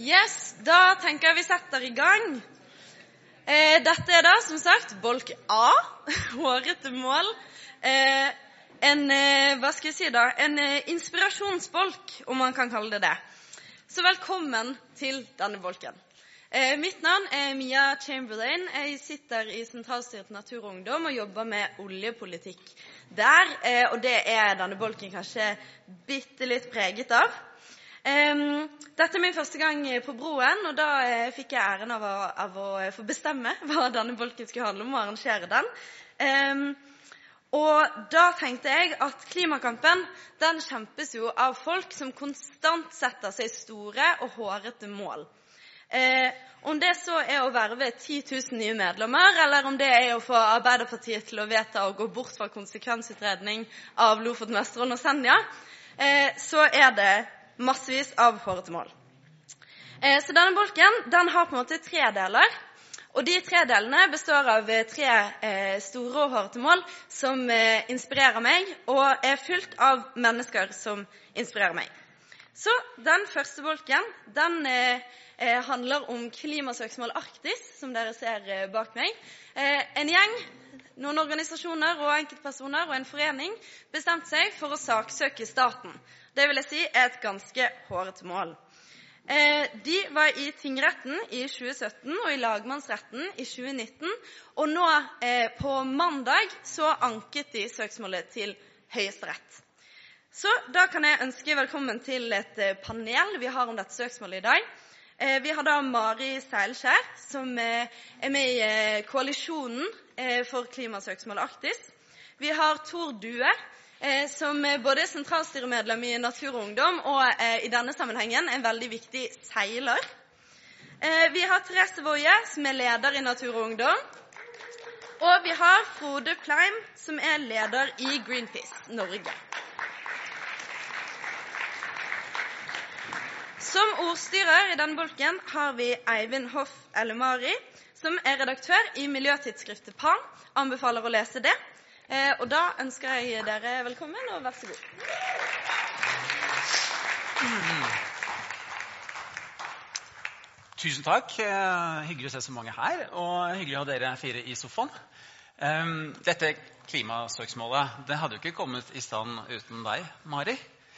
Yes, da tenker jeg vi setter i gang. Dette da, som sagt, bolk A, hårete mål. Hva skal jeg si da? En inspirasjonsbolk, om man kan kalle det det. Så velkommen til denne bolken. Mitt navn Mia Chamberlain. Jeg sitter i Sentralstyret Natur og Ungdom og jobber med oljepolitikk der, og det denne bolken kanskje bitte litt preget av. Dette min første gang på Broen, og da fikk jeg æren av å få bestemme hva denne bolken skulle handle om og arrangere den. Og da tenkte jeg at klimakampen, den kjempes jo av folk som konstant setter seg store og hårete mål. Om det så å verve 10 000 nye medlemmer, eller om det å få Arbeiderpartiet til å vedta å gå bort fra konsekvensutredning av Lofoten, Vesterålen og Senja, så det massevis av hårete mål. Så denne bolken, den har på en måte 3 deler, og de 3 delene består av 3 store og hårete mål som inspirerer meg, og fylt av mennesker som inspirerer meg. Så den første bolken, den handler om klimasøksmål Arktis, som dere ser bak meg. En gjeng, noen organisasjoner og enkeltpersoner og en forening bestemte seg for å saksøke staten. Det vil jeg si et ganske hårete mål. De var i tingretten i 2017 og i lagmannsretten i 2019, og nå på mandag så anket de søksmålet til Høyesterett. Så da kan jeg ønske velkommen til et panel vi har om dette søksmålet i dag. Vi har da Mari Seilskjær, som med i koalisjonen for klimasøksmål Arktis. Vi har Tor Due, som både sentralstyremedlem i Natur og Ungdom og i denne sammenhengen en veldig viktig seiler. Vi har Therese Woie, som leder i Natur og Ungdom. Og vi har Frode Pleim, som leder i Greenpeace Norge. Som ordstyrer i denne bolken har vi Eivind Hoff Ellemari, som redaktør i miljøtidsskriftet PAN. Anbefaler å lese det. Og da ønsker jeg dere velkommen, og vær så god. Tusen takk. Hyggelig å se så mange her, og hyggelig å ha dere 4 i sofaen. Dette klimasøksmålet, det hadde jo ikke kommet i stand uten deg, Mari.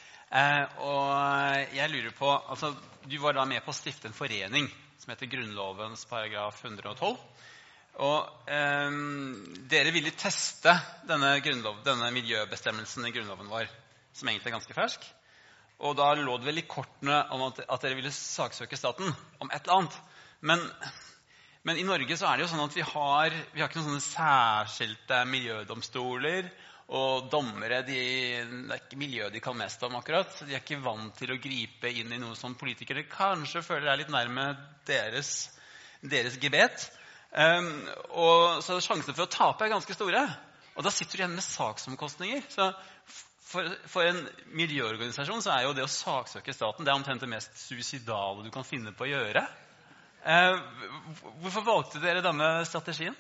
Og jeg lurer på, altså, du var da med på å stifte en forening som heter Grunnlovens paragraf 112. Og dere ville teste denne miljøbestemmelsen i Grunnloven vår, som egentlig ganske fersk. Og da lå det vel i kortene om at dere ville saksøke staten om et eller annet. Men i Norge så det jo sånn at vi har ikke noen sånne særskilte miljødomstoler, og dommere, det ikke miljøet de kan mest om akkurat. De ikke vant til å gripe inn i noe som politikere kanskje føler litt nærme deres gebet. Og så sjansene for å tape ganske store, og da sitter du igjen med saksomkostninger. Så for en miljøorganisasjon så jo det å saksøke staten, det omtrent det mest suicidale du kan finne på å gjøre. Hvorfor valgte dere denne strategien?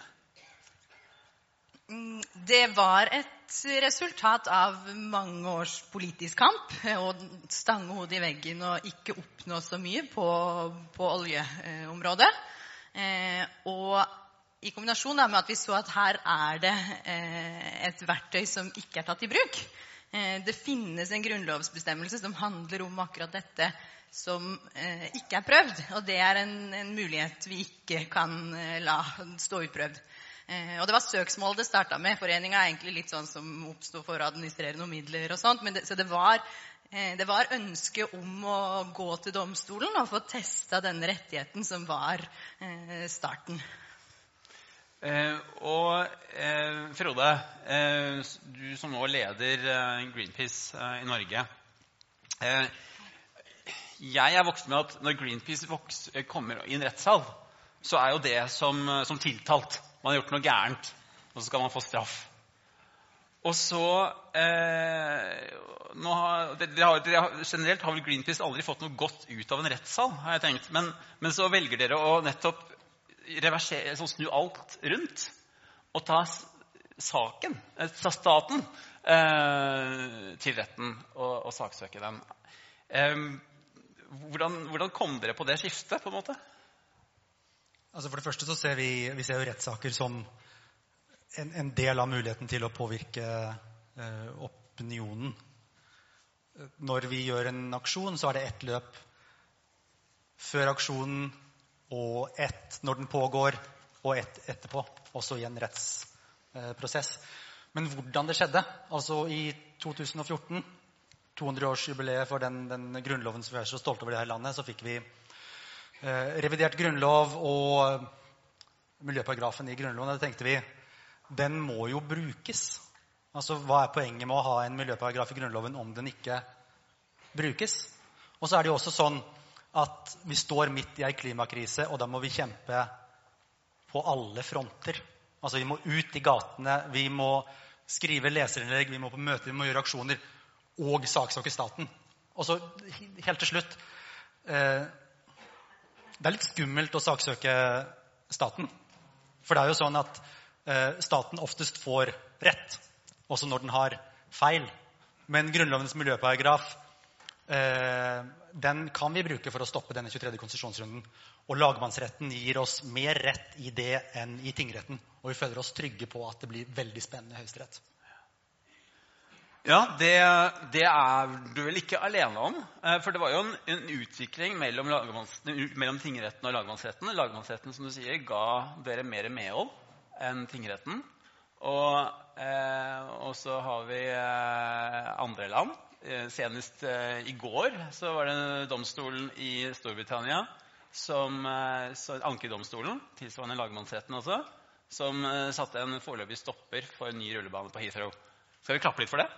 Det var et resultat av mange års politisk kamp, og stange hodet i veggen og ikke oppnå så mye på oljeområdet. Og i kombinasjon med at vi så at her det et verktøy som ikke tatt i bruk. Det finnes en grunnlovsbestemmelse som handler om akkurat dette som ikke prøvd, og det en mulighet vi ikke kan la stå utprøvd. Og det var søksmål det startet med. Foreningen egentlig litt sånn som oppstod for å administrere noen midler og sånt, så det var ønske om å gå til domstolen og få testet denne rettigheten som var starten. Frode, du som nå leder Greenpeace i Norge. Jeg vokst med at når Greenpeace kommer i en rettssal, så jo det som tiltalt. Man har gjort noe gærent, og så skal man få straff. Og så, generelt har vel Greenpeace aldri fått noe godt ut av en rettssal, har jeg tenkt. Men så velger dere å nettopp reversere, snu alt rundt, og ta staten til retten og saksøke dem. hvordan kom dere på det skiftet, på en måte? Altså for det første så ser vi ser jo rettssaker som en del av muligheten til å påvirke opinionen. Når vi gjør en aksjon, så det ett løp før aksjonen, og ett når den pågår, og ett etterpå, også i en rettsprosess. Men hvordan det skjedde, altså i 2014, 200-årsjubileet for den grunnloven som vi så stolte over det her landet, så fikk vi revidert grunnlov og miljøparagrafen i grunnloven. Da tenkte vi, den må jo brukes. Altså, hva poenget med å ha en miljøparagraf i grunnloven om den ikke brukes? Og så det jo også sånn at vi står midt i en klimakrise, og da må vi kjempe på alle fronter. Altså, vi må ut i gatene, vi må skrive leserinnlegg, vi må på møter, vi må gjøre aksjoner, og saksøke staten. Og så, helt til slutt, det litt skummelt å saksøke staten. For det jo sånn at staten oftest får rett, også når den har feil. Men grunnlovens miljøparagraf, den kan vi bruke for å stoppe denne 23. konsesjonsrunden. Og lagmannsretten gir oss mer rett i det enn i tingretten. Og vi føler oss trygge på at det blir veldig spennende høyesterett. Ja, det du vel ikke alene om. For det var jo en utvikling mellom tingretten og lagmannsretten. Lagmannsretten, som du sier, ga dere mer medhold enn tingretten. Og så har vi andre land. Senest i går så var det domstolen i Storbritannia, ankedomstolen, tilsvarende lagmannsretten også, som satte en foreløpig stopper for en ny rullebane på Heathrow. Skal vi klappe litt for det?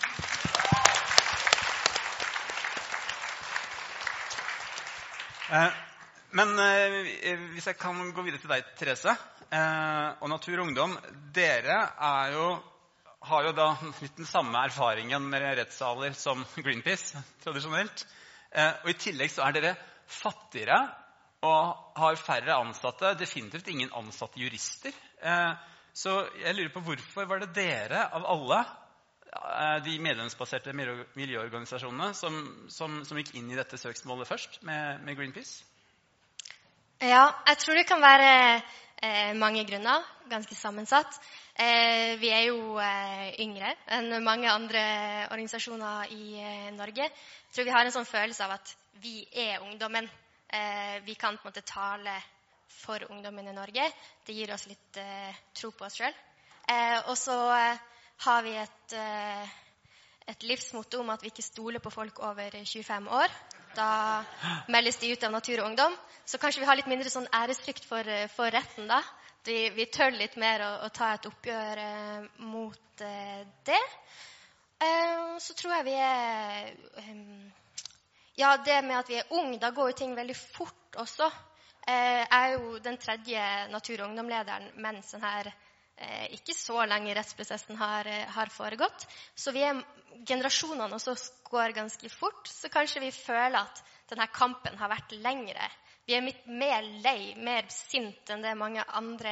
Men hvis jeg kan gå videre til deg, Therese, og Natur og Ungdom, dere har jo da litt den samme erfaringen med rettssaler som Greenpeace, tradisjonelt. Og i tillegg så dere fattigere og har færre ansatte, definitivt ingen ansatte jurister. Så jeg lurer på hvorfor var det dere av alle de medlemsbaserte miljøorganisasjonene som gikk inn i dette søksmålet først med Greenpeace? Ja, jeg tror det kan være mange grunner, ganske sammensatt. Vi jo yngre enn mange andre organisasjoner i Norge. Jeg tror vi har en sånn følelse av at vi ungdommen. Vi kan på en måte tale for ungdommen i Norge. Det gir oss litt tro på oss selv. Og så har vi et livsmotto om at vi ikke stoler på folk over 25 år. Da meldes de ut av Natur og Ungdom. Så kanskje vi har litt mindre sånn æresfrykt for retten da. Vi tør litt mer å ta et oppgjør mot det. Så tror jeg vi ja, det med at vi unge, da går jo ting veldig fort også. Jeg jo den tredje Natur- og Ungdom-lederen mens denne ikke så lenge rettsprosessen har foregått. Så generasjonene også går ganske fort, så kanskje vi føler at denne kampen har vært lengre. Vi mer lei, mer sint enn det mange andre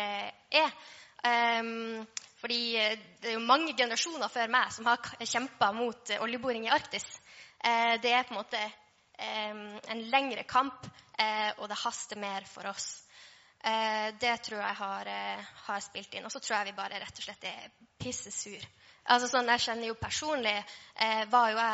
fordi det jo mange generasjoner før meg som har kjempet mot oljeboring i Arktis. Det på en måte en lengre kamp, og det haster mer for oss. Det tror jeg har spilt inn. Og så tror jeg vi bare rett og slett pissesur. Altså sånn, jeg kjenner jo personlig, jeg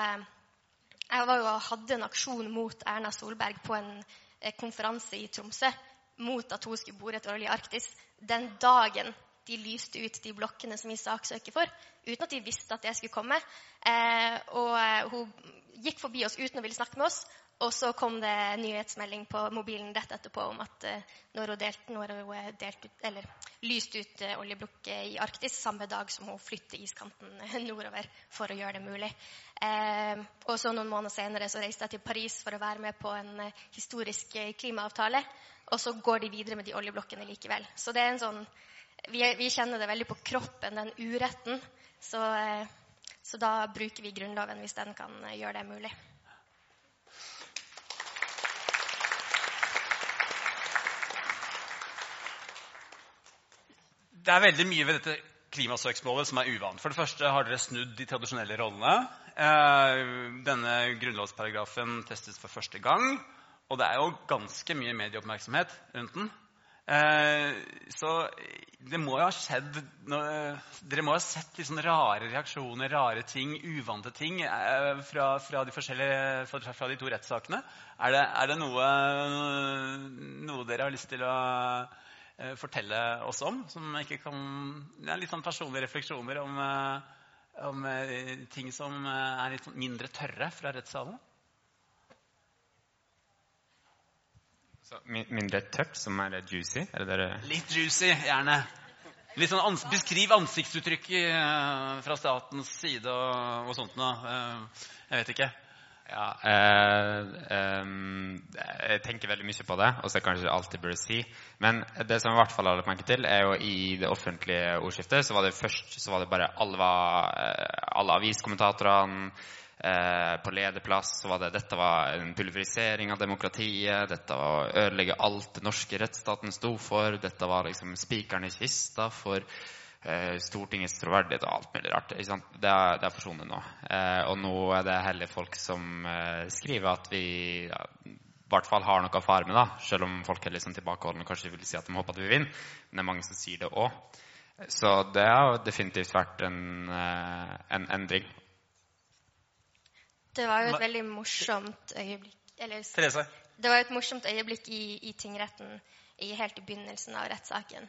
hadde en aksjon mot Erna Solberg på en konferanse i Tromsø mot at hun skulle bore etter olje i Arktis. Den dagen de lyste ut de blokkene som vi saksøker for, uten at de visste at det skulle komme. Og hun gikk forbi oss uten å ville snakke med oss, og så kom det en nyhetsmelding på mobilen rett etterpå om at når hun lyst ut oljeblokk i Arktis, samme dag som hun flyttet iskanten nordover for å gjøre det mulig. Og så noen måneder senere så reiste jeg til Paris for å være med på en historisk klimaavtale, og så går de videre med de oljeblokkene likevel. Så det en sånn, vi kjenner det veldig på kroppen, den uretten, så da bruker vi grunnloven hvis den kan gjøre det mulig. Det veldig mye ved dette klimasøksmålet som uvant. For det første har dere snudd de tradisjonelle rollene. denne grunnlovsparagrafen testes for første gang, og det jo ganske mye medieoppmerksomhet rundt den. Så det må jo ha skjedd dere må ha sett litt sånne rare reaksjoner, rare ting, uvante ting fra de to rettssakene. Er det noe dere har lyst til å fortelle oss om, som ikke kan litt sånn personlige refleksjoner om ting som litt mindre tørre fra rettssalen? Så mindre tørt, som juicy? Litt juicy, gjerne. Litt sånn beskriv ansiktsuttrykk fra statens side og sånt nå. Jeg vet ikke. Ja, jeg tenker veldig mye på det, og så kanskje alltid burde si. Men det som I hvert fall har lagt merke til, jo I det offentlige ordskiftet, så var det bare alle aviskommentatorene, på lederplass, så dette var en pulverisering av demokratiet, dette var å ødelegge alt det norske rettsstaten stod for, dette var liksom spikeren I kista for Stortingets troverdighet og alt mulig rart. Det forsvunnet nå. Og nå det heller folk som skriver at vi I hvert fall har noe å fare med, da, selv om folk liksom tilbakeholdende kanskje vil si at de håper at vi vinner, men det mange som sier det også. Så det har definitivt vært en endring. Det var jo et veldig morsomt øyeblikk, Therese. Det var et morsomt øyeblikk I tingretten helt I begynnelsen av rettssaken.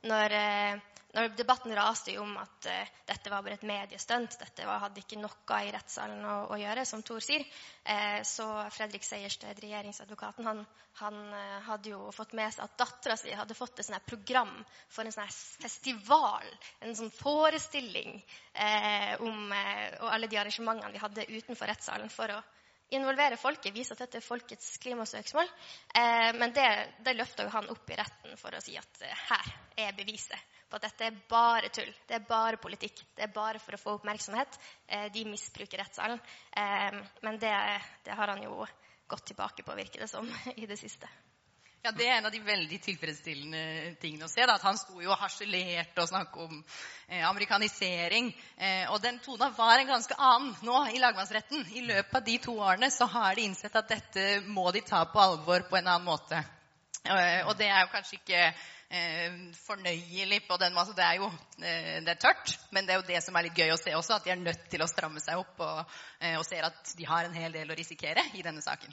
Når debatten raste om at dette var bare et mediestunt, dette hadde ikke noe I rettssalen å gjøre, som Tor sier, så Fredrik Sejersted, regjeringsadvokaten, han hadde jo fått med seg at datteren sin hadde fått et sånt program for en sånn festival, en sånn forestilling om og alle de arrangementene de hadde utenfor rettssalen for å involvere folket, vise at dette folkets klimasøksmål. Men det løftet jo han opp I retten for å si at her beviset på at dette bare tull, det bare politikk, det bare for å få oppmerksomhet. De misbruker rettssalen. Men det har han jo gått tilbake på, virker det som, I det siste. Ja, det en av de veldig tilfredsstillende tingene å se, da, at han sto jo og harselerte og snakket om amerikanisering, og den tonen var en ganske annen nå I lagmannsretten. I løpet av de 2 årene så har de innsett at dette må de ta på alvor på en annen måte. Og det jo kanskje ikke fornøyelig på den måten. Det tørt, men det jo det som litt gøy å se også, at de nødt til å stramme seg opp og ser at de har en hel del å risikere I denne saken.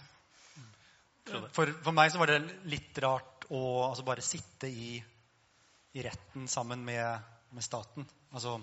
For meg så var det litt rart å bare sitte I retten sammen med staten. Altså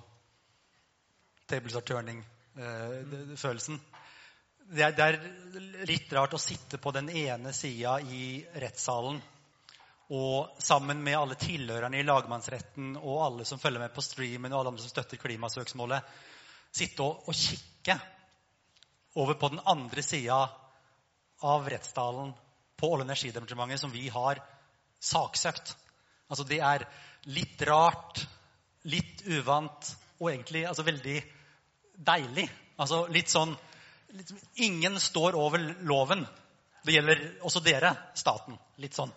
tables are turning følelsen. Det litt rart å sitte på den ene siden I rettssalen og sammen med alle tilhørerne I lagmannsretten og alle som følger med på streamen og alle som støtter klimasøksmålet, sitte og kikke over på den andre siden av rettssalen på Olje- og energidepartementet som vi har saksøkt. Altså det litt rart, litt uvant og egentlig veldig deilig. Altså litt sånn, ingen står over loven. Det gjelder også dere, staten. Litt sånn.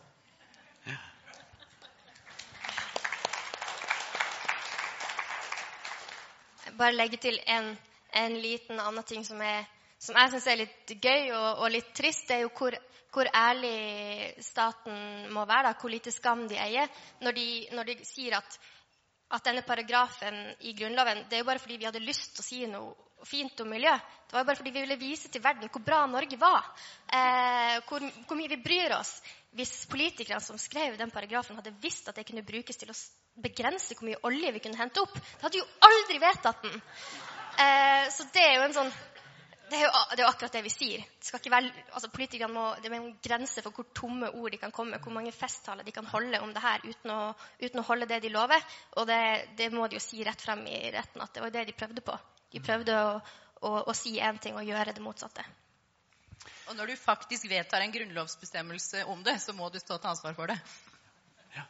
Bare legge til en liten annen ting som jeg synes litt gøy og litt trist, det jo hvor ærlig staten må være, hvor lite skam de eier, når de sier at denne paragrafen I Grunnloven, det jo bare fordi vi hadde lyst til å si noe fint om miljø. Det var jo bare fordi vi ville vise til verden hvor bra Norge var, hvor mye vi bryr oss. Hvis politikerne som skrev den paragrafen hadde visst at det kunne brukes til å begrense hvor mye olje vi kunne hente opp, det hadde jo aldri vedtatt den. Så det jo en sånn, det jo akkurat det vi sier. Det skal ikke være, politikerne det en grense for hvor tomme ord de kan komme, hvor mange festtaler de kan holde om det her uten å holde det de lover. Og det må de jo si rett frem I retten, at det var det de prøvde på. De prøvde å si en ting og gjøre det motsatte. Og når du faktisk vedtar en grunnlovsbestemmelse om det, så må du stå til ansvar for det. Ja.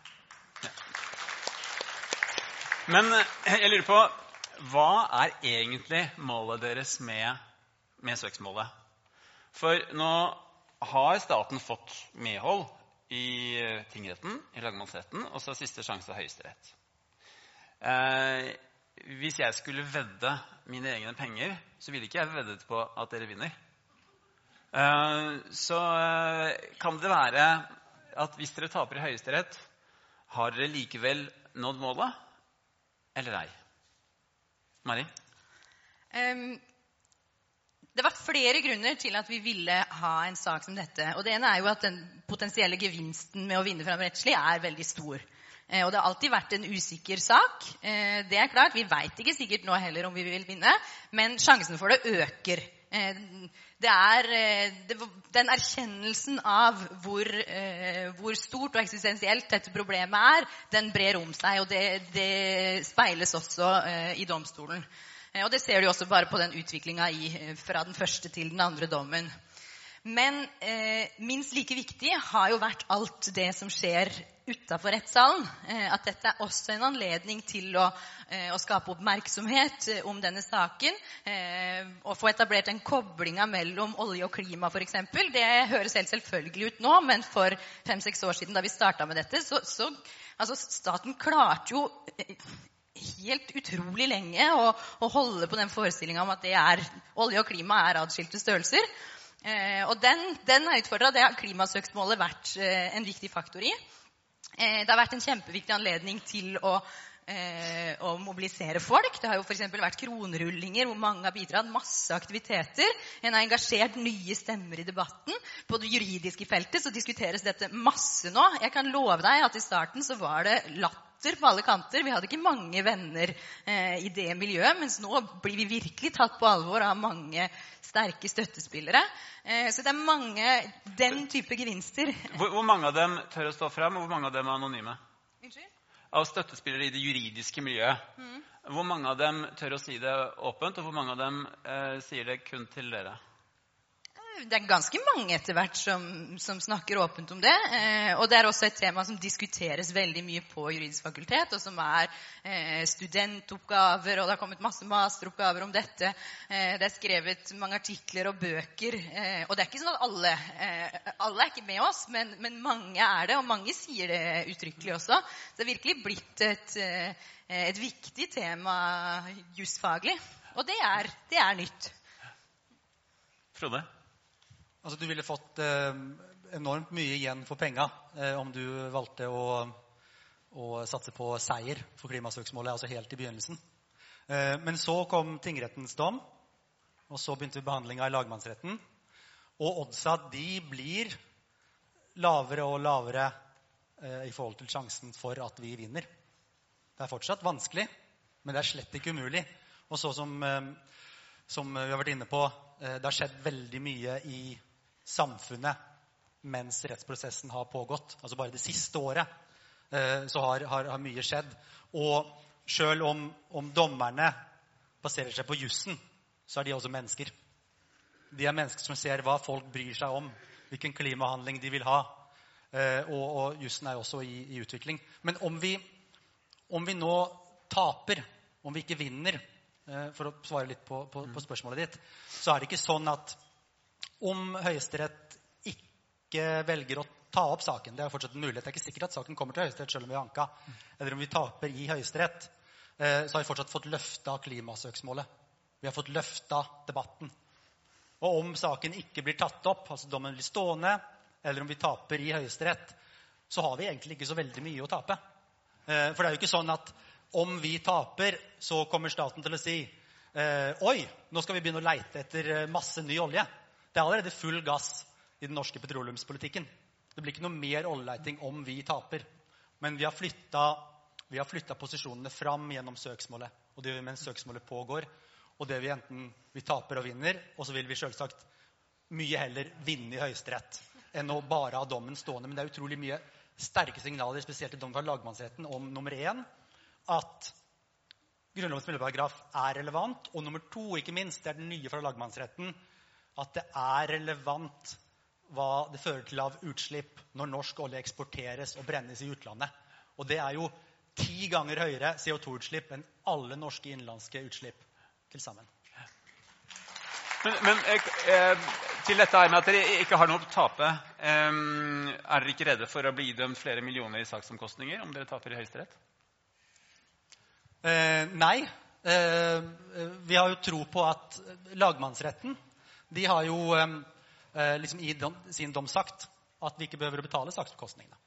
Men jeg lurer på, hva egentlig målet deres med søksmålet? For nå har staten fått medhold I tingretten, I lagmannsretten, og så siste sjanse Høyesterett. hvis jeg skulle vedde mine egne penger, så ville ikke jeg veddet på at dere vinner. Så kan det være at hvis dere taper i Høyesterett, har dere likevel nådd målet, eller ei? Mari? Det var flere grunner til at vi ville ha en sak som dette. Og det ene er jo at den potensielle gevinsten med å vinne frem rettslig er veldig stor. Og det har alltid vært en usikker sak. Det er klart, vi vet ikke sikkert nå heller om vi vil vinne, men sjansen for det øker. Det er den erkjennelsen av hvor stort og eksistensielt dette problemet er, den brer om seg, og det speiles også i domstolen. Og det ser du også bare på den utviklingen fra den første til den andre dommen. Men minst like viktig har jo vært alt det som skjer utenfor rettssalen. At dette er også en anledning til å skape oppmerksomhet om denne saken. Og få etablert en kobling mellom olje og klima, for eksempel. Det høres helt selvfølgelig ut nå, men for 5-6 år siden da vi startet med dette, så staten klarte jo helt utrolig lenge å holde på den forestillingen om at olje og klima er adskilte størrelser. Og den er utfordret. Det har klimasøksmålet vært en viktig faktor i. Det har vært en kjempeviktig anledning til å mobilisere folk. Det har jo for eksempel vært kronrullinger hvor mange har bidratt, masse aktiviteter. En har engasjert nye stemmer i debatten. På det juridiske feltet så diskuteres dette masse nå. Jeg kan love deg at i starten så var det latter på alle kanter. Vi hadde ikke mange venner i det miljøet, mens nå blir vi virkelig tatt på alvor av mange sterke støttespillere. Så det er mange den type gevinster. Hvor mange av dem tør å stå frem, og hvor mange av dem er anonyme? Unnskyld? Av støttespillere i det juridiske miljøet. Hvor mange av dem tør å si det åpent, og hvor mange av dem sier det kun til dere? Det er ganske mange etter hvert som snakker åpent om det. Og det er også et tema som diskuteres veldig mye på juridisk fakultet, og som er studentoppgaver, og det har kommet masse masteroppgaver om dette. Det er skrevet mange artikler og bøker, og det er ikke sånn at alle er ikke med oss, men mange er det, og mange sier det uttrykkelig også. Så det er virkelig blitt et viktig tema jusfaglig, og det er nytt. Frode? Altså, du ville fått enormt mye igjen for penga om du valgte å satse på seier for klimasøksmålet, altså helt i begynnelsen. Men så kom tingrettens dom, og så begynte vi behandlingen i lagmannsretten. Og oddsa, de blir lavere og lavere i forhold til sjansen for at vi vinner. Det er fortsatt vanskelig, men det er slett ikke umulig. Og så som vi har vært inne på, det har skjedd veldig mye i samfunnet mens rettsprosessen har pågått. Altså bare det siste året så har mye skjedd. Og selv om dommerne baserer seg på jussen, så er de også mennesker. De er mennesker som ser hva folk bryr seg om, hvilken klimahandling de vil ha. Og jussen er også i utvikling. Men om vi nå taper, om vi ikke vinner, for å svare litt på spørsmålet ditt, så er det ikke sånn at om Høyesterett ikke velger å ta opp saken, det er fortsatt en mulighet, det er ikke sikkert at saken kommer til Høyesterett selv om vi har anka, eller om vi taper i Høyesterett, så har vi fortsatt fått løftet klimasøksmålet. Vi har fått løftet debatten. Og om saken ikke blir tatt opp, altså dommen blir stående, eller om vi taper i Høyesterett, så har vi egentlig ikke så veldig mye å tape. For det er jo ikke sånn at om vi taper, så kommer staten til å si oi, nå skal vi begynne å leite etter masse ny olje. Det er allerede full gass i den norske petroleumspolitikken. Det blir ikke noe mer oljeleiting om vi taper. Men vi har flyttet posisjonene fram gjennom søksmålet. Og det gjør vi mens søksmålet pågår. Og det vi enten vi taper og vinner, og så vil vi selvsagt mye heller vinne i Høyesterett enn å bare ha dommen stående. Men det er utrolig mye sterke signaler, spesielt i dommen fra lagmannsretten, om nummer 1, at Grunnlovens miljøparagraf er relevant, og nummer 2, ikke minst, det er den nye fra lagmannsretten, at det er relevant hva det fører til av utslipp når norsk olje eksporteres og brennes i utlandet. Og det er jo 10 ganger høyere CO2-utslipp enn alle norske innenlandske utslipp til sammen. Men til dette med at dere ikke har noe å tape, er dere ikke redde for å bli dømt flere millioner i saksomkostninger om dere taper i Høyesterett? Nei, Vi har jo tro på at lagmannsretten, de har jo liksom i sin dom sagt at vi ikke behøver å betale saksomkostningene.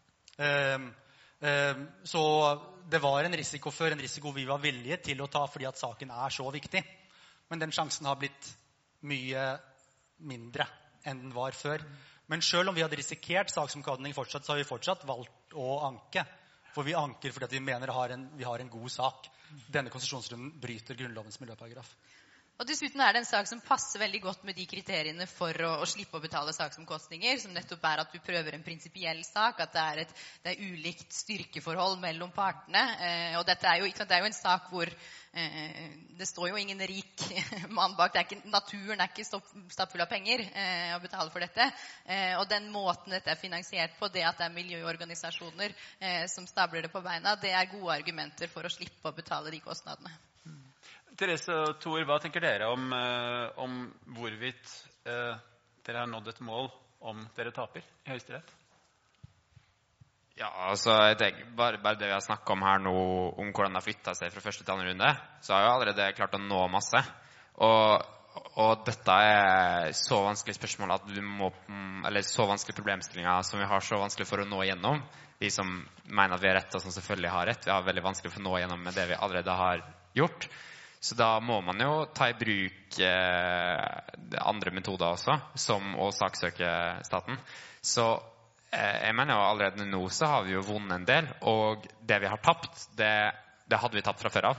Så det var en risiko vi var villige til å ta fordi at saken så viktig. Men den sjansen har blitt mye mindre enn den var før. Men selv om vi hadde risikert saksomkostning fortsatt, så har vi fortsatt valgt å anke. For vi anker fordi at vi mener vi har en god sak. Denne konsesjonsrunden bryter grunnlovens miljøparagraf. Og dessuten det en sak som passer veldig godt med de kriteriene for å slippe å betale saksomkostninger, som nettopp at du prøver en prinsipiell sak, at det ulikt styrkeforhold mellom partene. Og dette jo en sak hvor det står jo ingen rik mann bak. Naturen ikke stappfull av penger å betale for dette. Og den måten dette finansiert på, det at det miljøorganisasjoner som stabler det på beina, det gode argumenter for å slippe å betale de kostnadene. Therese og Thor, hva tenker dere om hvorvidt dere har nådd et mål om dere taper i Høyesterett? Ja, altså, bare det vi har snakket om her nå, om hvordan det har flyttet seg fra første til andre runde, så har jo allerede klart å nå masse. Og dette så vanskelig spørsmål at eller så vanskelig problemstillinger som vi har så vanskelig for å nå igjennom. De som mener at vi rett, og som selvfølgelig har rett, vi har veldig vanskelig for å nå igjennom med det vi allerede har gjort. Så da må man jo ta i bruk andre metoder også, som å saksøke staten. Så jeg mener jo allerede nå så har vi jo vunnet en del, og det vi har tapt, det hadde vi tapt fra før av.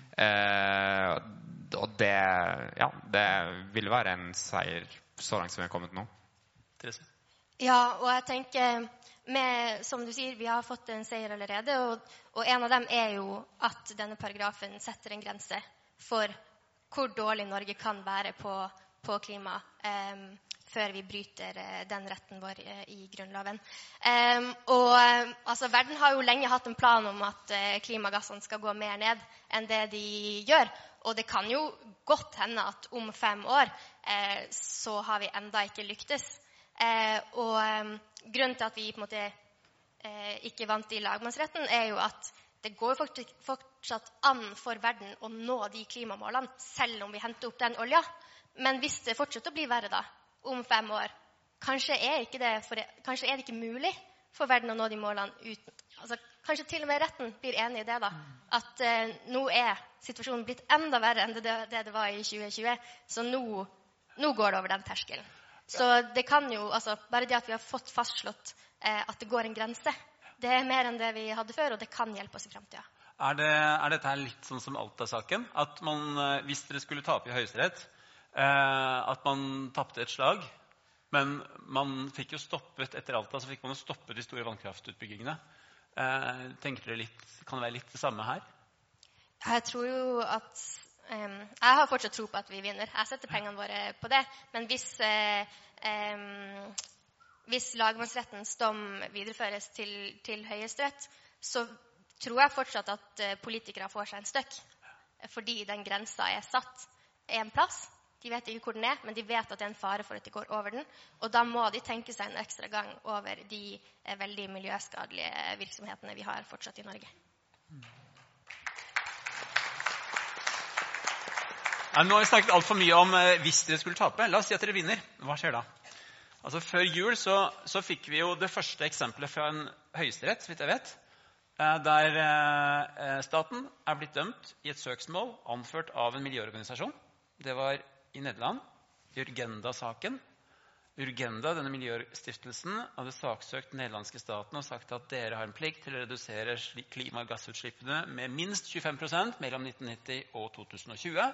Og det vil være en seier så langt som vi har kommet nå. Therese? Ja, og jeg tenker, som du sier, vi har fått en seier allerede, og en av dem jo at denne paragrafen setter en grense for hvor dårlig Norge kan være på klima før vi bryter den retten vår i grunnloven. Altså, verden har jo lenge hatt en plan om at klimagassene skal gå mer ned enn det de gjør, og det kan jo godt hende at om 5 år så har vi enda ikke lyktes. Og grunnen til at vi på en måte ikke vant i lagmannsretten jo at det går fortsatt an for verden å nå de klimamålene, selv om vi henter opp den olja. Men hvis det fortsetter å bli verre da, om 5 år, kanskje det ikke mulig for verden å nå de målene uten. Altså, kanskje til og med retten blir enig i det da, at nå situasjonen blitt enda verre enn det var i 2020, så nå går det over den terskelen. Så det kan jo, altså, bare det at vi har fått fastslått at det går en grense, det mer enn det vi hadde før, og det kan hjelpe oss i fremtiden. Dette her litt sånn som Alta-saken? At man, hvis dere skulle tape i Høyesterett, at man tapte et slag, men man fikk jo stoppet, etter Alta så fikk man jo stoppet de store vannkraftutbyggingene. Tenker dere kan det være litt det samme her? Jeg tror jo at jeg har fortsatt tro på at vi vinner. Jeg setter pengene våre på det, men hvis lagmannsrettens dom videreføres til Høyesterett, så tror jeg fortsatt at politikere får seg en støkk, fordi den grensa satt en plass. De vet ikke hvor den men de vet at det en fare for at de går over den, og da må de tenke seg en ekstra gang over de veldig miljøskadelige virksomhetene vi har fortsatt i Norge. Nå har vi snakket alt for mye om hvis dere skulle tape. La oss si at dere vinner. Hva skjer da? Altså, før jul så fikk vi jo det første eksempelet fra en høyesterett, så vidt jeg vet, der staten blitt dømt i et søksmål anført av en miljøorganisasjon. Det var i Nederland, Urgenda-saken. Urgenda, denne miljøstiftelsen, hadde saksøkt den nederlandske staten og sagt at dere har en plikt til å redusere klimagassutslippene med minst 25% mellom 1990 og 2020.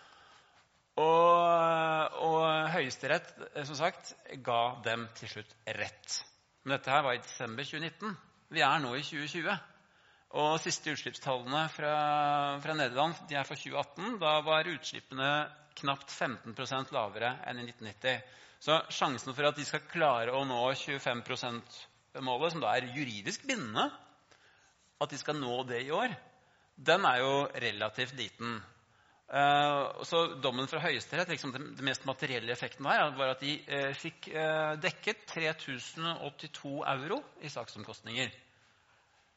Og Høyesterett, som sagt, ga dem til slutt rett. Men dette her var i desember 2019. Vi nå i 2020. Og siste utslippstallene fra Nederland, de for 2018. Da var utslippene knapt 15% lavere enn i 1990. Så sjansen for at de skal klare å nå 25%-målet, som da juridisk bindende, at de skal nå det i år, den jo relativt liten. Så dommen fra Høyesterett, liksom det mest materielle effekten var at de fikk dekket 3082 euro i saksomkostninger.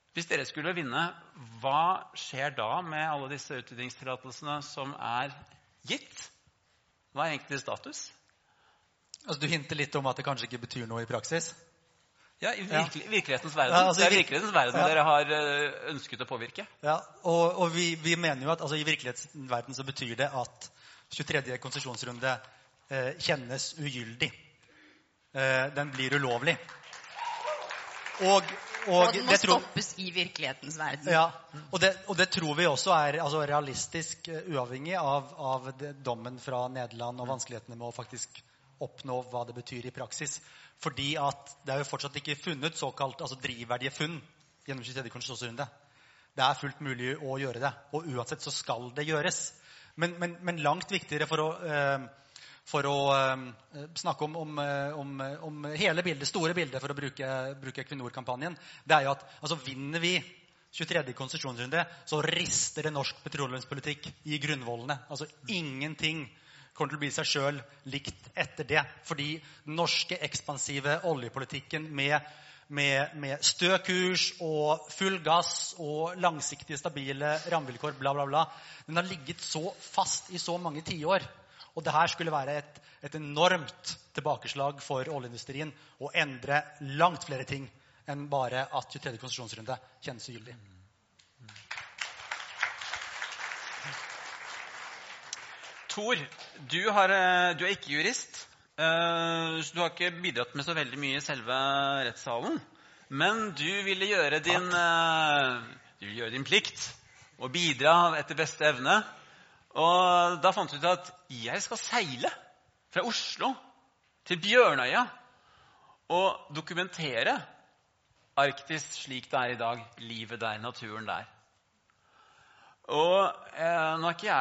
Hvis dere skulle vinne, hva skjer da med alle disse utvinningstillatelsene som gitt? Hva egentlig status? Altså, du hinter litt om at det kanskje ikke betyr noe i praksis. Ja, i virkelighetens verden. Ja, altså, det virkelighetens verden dere har ønsket å påvirke. Ja, og vi mener jo at altså, i virkelighetens verden så betyr det at 23. konsesjonsrunde kjennes ugyldig. Den blir ulovlig. Og den må stoppes i virkelighetens verden. Ja, og det tror vi også altså, realistisk uavhengig av dommen fra Nederland og vanskelighetene med å faktisk oppnå hva det betyr i praksis. Fordi at det jo fortsatt ikke funnet såkalt drivverdige funn gjennom 23. konsesjonsrunde. Det fullt mulig å gjøre det, og uansett så skal det gjøres. Men langt viktigere for å snakke om hele bildet, store bildet, for å bruke Equinor-kampanjen, det jo at vinner vi 23. konsesjonsrunde, så rister det norsk petroleumspolitikk i grunnvollene. Ingenting kommer til å bli seg selv likt etter det. Fordi den norske ekspansive oljepolitikken med stø kurs og full gass og langsiktige, stabile rammevilkår, bla, bla, bla, den har ligget så fast i så mange tiår. Og det her skulle være et enormt tilbakeslag for oljeindustrien å endre langt flere ting enn bare at 23. konsesjonsrunde kjennes ugyldig. Tor, du er ikke jurist, så du har ikke bidratt med så veldig mye i selve rettssalen. Men du ville gjøre din plikt og bidra etter beste evne. Og da fant du ut at jeg skal seile fra Oslo til Bjørnøya og dokumentere Arktis slik det i dag, livet der, naturen der. Og nå ikke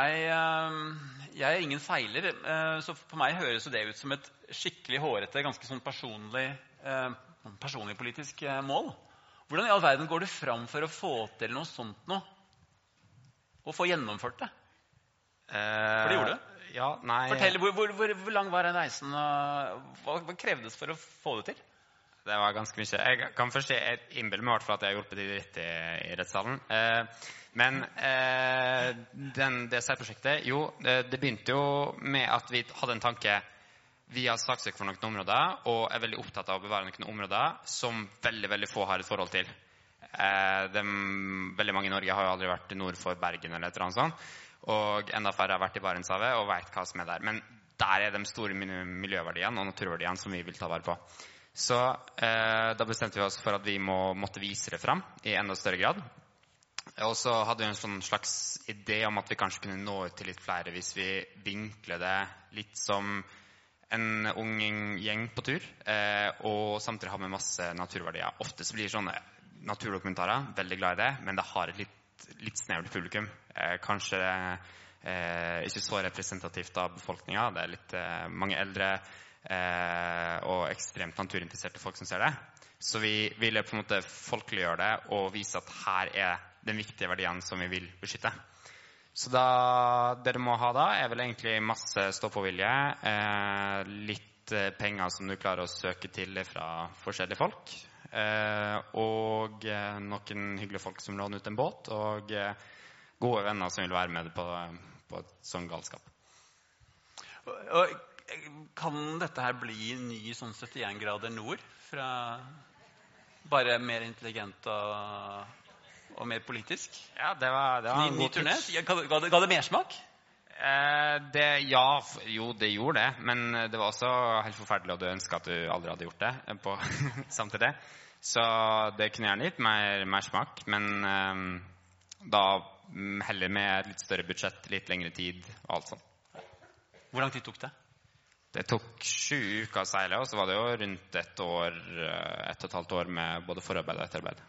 jeg ingen seiler, så for meg høres det ut som et skikkelig hårete, ganske sånn personlig politisk mål. Hvordan i all verden går du fram for å få til noe sånt nå, og få gjennomført det? For det gjorde du? Ja, nei. Fortell, hvor lang var den reisen, og hva krevdes for å få det til? Det var ganske mye. Jeg kan først si, jeg innbiller meg i hvert fall at jeg har hjulpet litt i rettssalen. Men det særprosjektet, det begynte jo med at vi hadde en tanke. Vi har saksøkt for noen områder, og veldig opptatt av å bevare noen områder som veldig, veldig få har et forhold til. Veldig mange i Norge har jo aldri vært nord for Bergen eller et eller annet sånt. Og enda færre har vært i Barentshavet og vet hva som der. Men der de store miljøverdiene og naturverdiene som vi vil ta vare på. Så da bestemte vi oss for at vi måtte vise det fram i enda større grad. Og så hadde vi en sånn slags idé om at vi kanskje kunne nå ut til litt flere hvis vi vinkler det litt som en ung gjeng på tur, og samtidig har med masse naturverdier. Ofte så blir det sånne naturdokumentarer, veldig glad i det, men det har et litt snevert publikum. Kanskje ikke så representativt av befolkningen. Det litt mange eldre og ekstremt naturinteresserte folk som ser det. Så vi ville på en måte folkeliggjøre det og vise at her den viktige verdien som vi vil beskytte. Så det du må ha da vel egentlig masse stå-på-vilje, litt penger som du klarer å søke til fra forskjellige folk, og noen hyggelige folk som låner ut en båt, og gode venner som vil være med på et sånn galskap. Og kan dette her bli ny sånn 71 grader nord, fra bare mer intelligent og mer politisk? Ja, det var en ny god turné. Ga det mersmak? Det gjorde det, men det var også helt forferdelig, og du ønsket at du aldri hadde gjort det samtidig. Så det kunne gjerne gitt mer smak, men da heller med et litt større budsjett, litt lengre tid og alt sånt. Hvor lang tid tok det? Det tok 7 uker å seile, og så var det jo rundt 1 og et halvt år med både forarbeid og etterarbeid.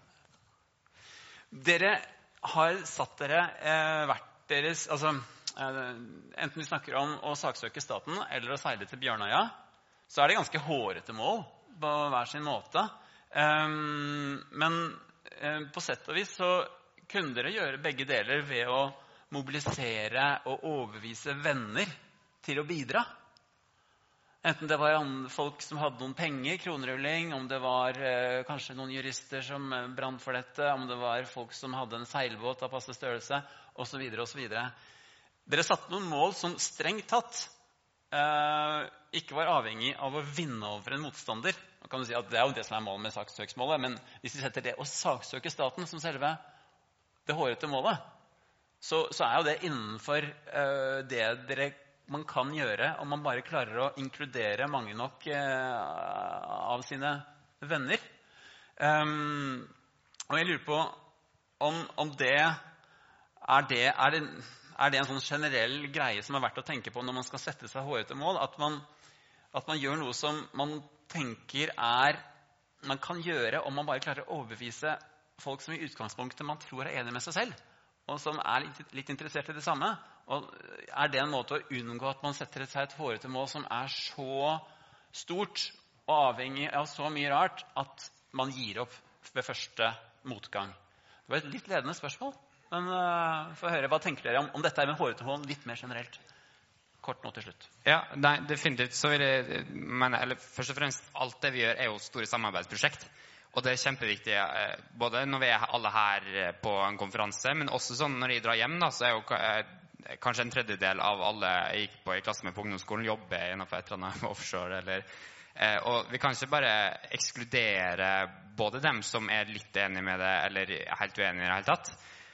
Dere har satt hvert deres, enten vi snakker om å saksøke staten eller å seile til Bjørnøya, så det ganske hårete mål på hver sin måte. Men på sett og vis så kunne dere gjøre begge deler ved å mobilisere og overbevise venner til å bidra. Enten det var folk som hadde noen penger, kronerulling, om det var kanskje noen jurister som brant for dette, om det var folk som hadde en seilbåt av passe størrelse, og så videre, og så videre. Dere satte noen mål som strengt tatt ikke var avhengig av å vinne over en motstander. Man kan jo si at det er jo det som er målet med saksøksmålet, men hvis vi setter det å saksøke staten som selve det hårete målet, så er jo det innenfor det man kan gjøre om man bare klarer å inkludere mange nok av sine venner. Og jeg lurer på om det er en sånn generell greie som er verdt å tenke på når man skal sette seg hårete mål, at man gjør noe som man tenker man kan gjøre om man bare klarer å overbevise folk som i utgangspunktet man tror er enige med seg selv, og som er litt interessert i det samme. Og er det en måte å unngå at man setter seg et hårete mål som er så stort og avhengig av så mye rart at man gir opp ved første motgang? Det var et litt ledende spørsmål, men få høre, hva tenker dere om dette med hårete mål litt mer generelt? Kort nå til slutt. Ja, nei, definitivt. Så vil jeg mene, eller først og fremst, alt det vi gjør er jo store samarbeidsprosjekt. Og det er kjempeviktig, både når vi er alle her på en konferanse, men også sånn når jeg drar hjem, da, så er jo kanskje en tredjedel av alle jeg gikk på i klasse med på ungdomsskolen jobber innenfor et eller annet offshore. Og vi kan ikke bare ekskludere både dem som er litt enige med det, eller helt uenige i det hele tatt.